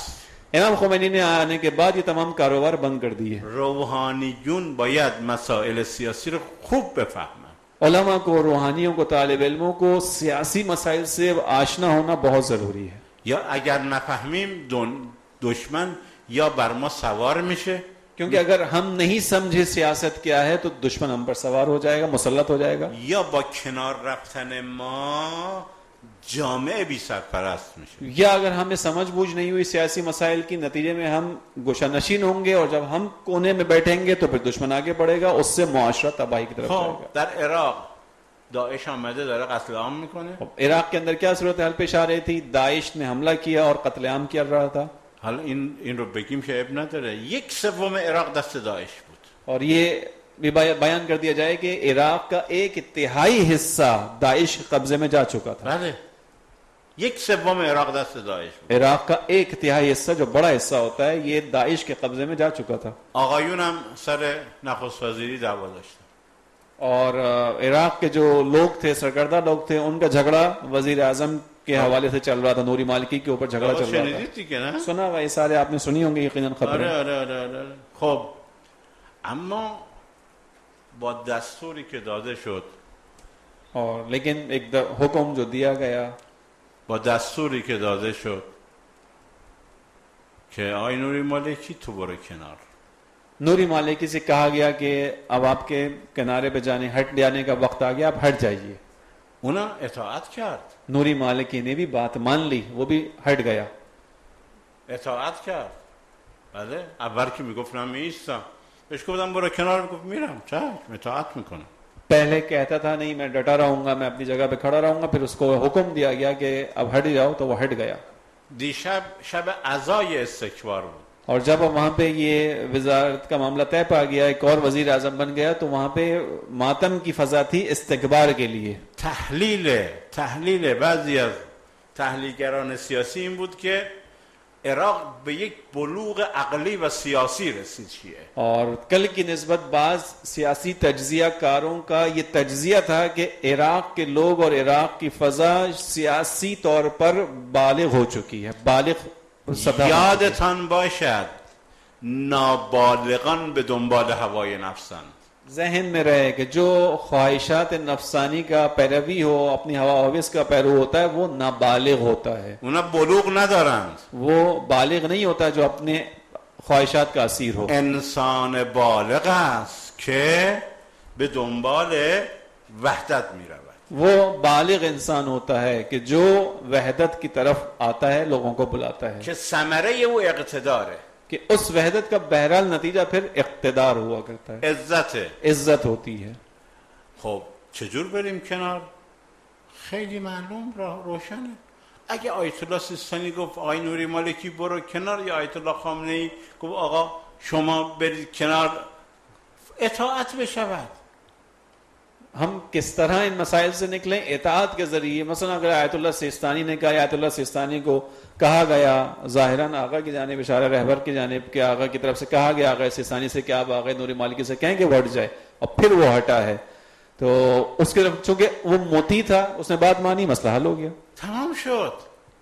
امام خمینی نے آنے کے بعد یہ تمام کاروبار بند کر دیے. روحانیون باید مسائل سیاسی رو خوب بفهمن. علماء کو، روحانیوں کو، طالب علموں کو سیاسی مسائل سے آشنا ہونا بہت ضروری ہے. یا اگر نفهمیم دشمن یا بر ما سوار میشه، کیونکہ اگر ہم نہیں سمجھے سیاست کیا ہے تو دشمن ہم پر سوار ہو جائے گا، مسلط ہو جائے گا، یا با کنار رفتن ما جامعه بی سرپرست میشه. یا اگر ہمیں سمجھ بوجھ نہیں ہوئی سیاسی مسائل کی، نتیجے میں ہم گوشہ نشین ہوں گے، اور جب ہم کونے میں بیٹھیں گے تو پھر دشمن آگے بڑھے گا، اس سے معاشرہ تباہی کی طرف جائے خب گا. در عراق داعش آمده داره قتل عام میکنه. عراق کے اندر کیا صورتحال پیش آ رہی تھی؟ داعش نے حملہ کیا اور قتل عام کیا رہا تھا. حالا این این رو بگیم که اب نداره. یک سوم عراق دست داعش بود. اور یہ بھی بیان کر دیا جائے کہ عراق کا ایک تہائی حصہ داعش کے قبضے میں جا چکا تھا. بله. یک سوم عراق دست داعش بود. عراق کا ایک تہائی حصہ جو بڑا حصہ ہوتا ہے یہ داعش کے قبضے میں جا چکا تھا. آقایون هم سر نخست وزیری دعوا داشتن. اور عراق کے جو لوگ تھے، سرکردہ لوگ تھے، ان کا جھگڑا وزیر اعظم کے حوالے سے چل رہا تھا. نوری مالکی کے اوپر جھگڑا چل رہا شنیدی تھی که نه؟ تھا. سنا ہوا، یہ سارے آپ نے سنی ہوں گے یقیناً آره خبریں. آره آره آره. خب اما با دستوری که داده شد، اور لیکن ایک حکم جو دیا گیا، با دستوری که داده شد که آقای نوری مالکی تو برو کنار. نوری مالکی سے کہا گیا کہ اب آپ کے کنارے پہ جانے، ہٹ جانے کا وقت آ گیا، آپ ہٹ جائیے. اونا اطاعت کرد. نوری مالکی نے بھی بات مان لی، وہ بھی ہٹ گیا. اطاعت کرد. بله اول که میگفت من میایستم، بهش گفتم برو کنار، میگفت میرم. چشم اطاعت میکنم. پہلے کہتا تھا نہیں میں ڈٹا رہوں گا، میں اپنی جگہ پہ کھڑا رہوں گا، پھر اس کو حکم دیا گیا کہ اب ہٹ جاؤ تو وہ ہٹ گیا. دیشب شب عزای استکبار بود. اور جب وہاں پہ یہ وزارت کا معاملہ طے پا گیا، ایک اور وزیر اعظم بن گیا، تو وہاں پہ ماتم کی فضا تھی استکبار کے لیے. تحلیل تحلیل بعضی از تحلیلگران سیاسی این بود که عراق به یک بلوغ عقلی و سیاسی رسید. چیه؟ اور کل کی نسبت بعض سیاسی تجزیہ کاروں کا یہ تجزیہ تھا کہ عراق کے لوگ اور عراق کی فضا سیاسی طور پر بالغ ہو چکی ہے، بالغ سطح. یادتان باشد نابالغان به دنبال هوای نفسند. ذہن میں رہے کہ جو خواہشات نفسانی کا پیروی ہو، اپنی ہوا حوث کا پیرو ہوتا ہے، وہ نابالغ ہوتا ہے. اونا بلوغ ندارند. وہ بالغ نہیں ہوتا جو اپنے خواہشات کا اسیر ہو. انسان بالغ است که به دنبال وحدت می رود. وہ بالغ انسان ہوتا ہے کہ جو وحدت کی طرف آتا ہے، لوگوں کو بلاتا ہے، که ثمره او اقتداره. کہ اس وحدت کا بہرحال نتیجہ پھر اقتدار ہوا کرتا ہے، عزته. عزت ہوتی ہے. خب چجور بریم کنار؟ خیلی معلوم راه روشنه. اگه آیت الله سیستانی گفت آقای نوری مالکی برو کنار، یا آیت الله خامنه ای گفت آقا شما برید کنار، اطاعت بشود. ہم کس طرح ان مسائل سے نکلیں؟ اطاعت کے ذریعے. مثلا اگر آیت اللہ سیستانی نے کہا، آیت اللہ سیستانی کو کہا گیا ظاہراً آقا کی جانب، اشارہ رہبر کی جانب کہ آقا کی طرف سے کہا گیا آقا سیستانی سے کہ آپ آقا نوری مالکی سے کہیں کہ وہ ہٹ جائے، اور پھر وہ ہٹا ہے، تو اس کے چونکہ وہ موتی تھا، اس نے بات مانی، مسئلہ حل ہو گیا. تمام شد.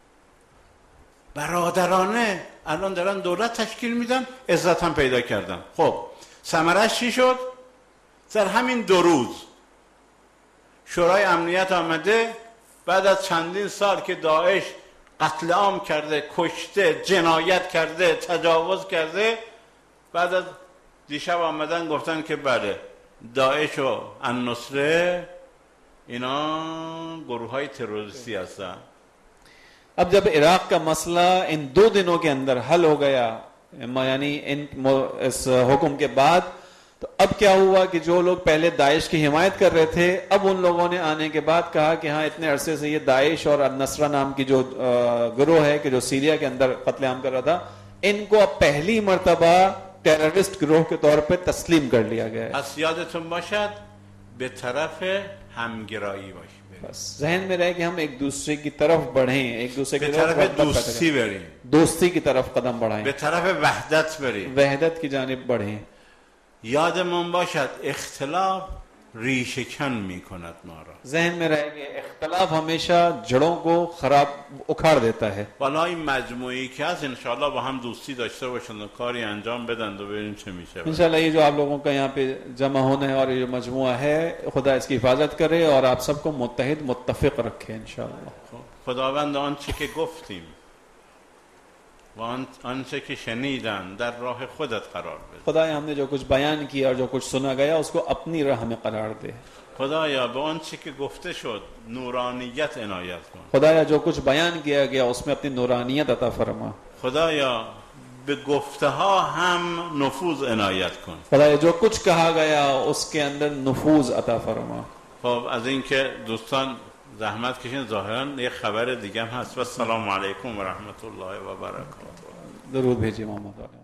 برادرانه الان دارن دولت تشکیل میدن، عزت هم پیدا کردن. خب ثمرش چی شد؟ در همین دو روز شورای امنیت آمده بعد از چندین سال که داعش قتل عام کرده، کشته، جنایت کرده، تجاوز کرده، بعد از دیشب آمدن گفتن که بله داعش و النصره اینا گروه های تروریستی هستن. اب جب عراق کا مسئلہ ان دو دنوں کے اندر حل ہو گیا، یعنی ان اس حکم کے بعد، تو اب کیا ہوا کہ جو لوگ پہلے داعش کی حمایت کر رہے تھے، اب ان لوگوں نے آنے کے بعد کہا کہ ہاں اتنے عرصے سے یہ داعش اور النصرہ نام کی جو گروہ ہے کہ جو سیریا کے اندر قتل عام کر رہا تھا، ان کو اب پہلی مرتبہ ٹیررسٹ گروہ کے طور پہ تسلیم کر لیا گیا ہے. پس یادتون باشد به طرف همگرایی باشید. بس ذہن میں رہے کہ ہم ایک دوسرے کی طرف بڑھیں، ایک دوسرے کی طرف طرف دوستی بریم، دوستی کی طرف قدم بڑھائیں، به طرف وحدت بریم، وحدت کی جانب بڑھیں. یادمون باشد اختلاف ریشه کن میکند ما را. ذہن میں رہے کہ اختلاف ہمیشہ جڑوں کو خراب اکھاڑ دیتا ہے. والا این مجموعی که هست انشاءالله با هم دوستی داشته باشند و کاری انجام بدن و ببینیم چه میشه. انشاءاللہ یہ جو آپ لوگوں کا یہاں پہ جمع ہونا ہے اور یہ جو مجموعہ ہے خدا اس کی حفاظت کرے اور آپ سب کو متحد متفق رکھے انشاءاللہ. خداوند آنچه که گفتیم و آنچه که شنیدن در راه خودت قرار بده. خدایا ہم نے جو کچھ بیان کیا اور جو کچھ سنا گیا اس کو اپنی راہ میں قرار دے. خدایا به آنچه که گفته شد نورانیت عنایت کن. خدایا جو کچھ بیان کیا گیا اس میں اپنی نورانیت عطا فرما. خدایا به گفته ها هم نفوذ عنایت کن. خدایا جو کچھ کہا گیا اس کے اندر نفوذ عطا فرما. خب از اینکه دوستان زحمت کشین ظاهرا یک خبر دیگه هم هست و السلام علیکم و رحمت الله و برکاته. درود بھیجیے محمد علیہ.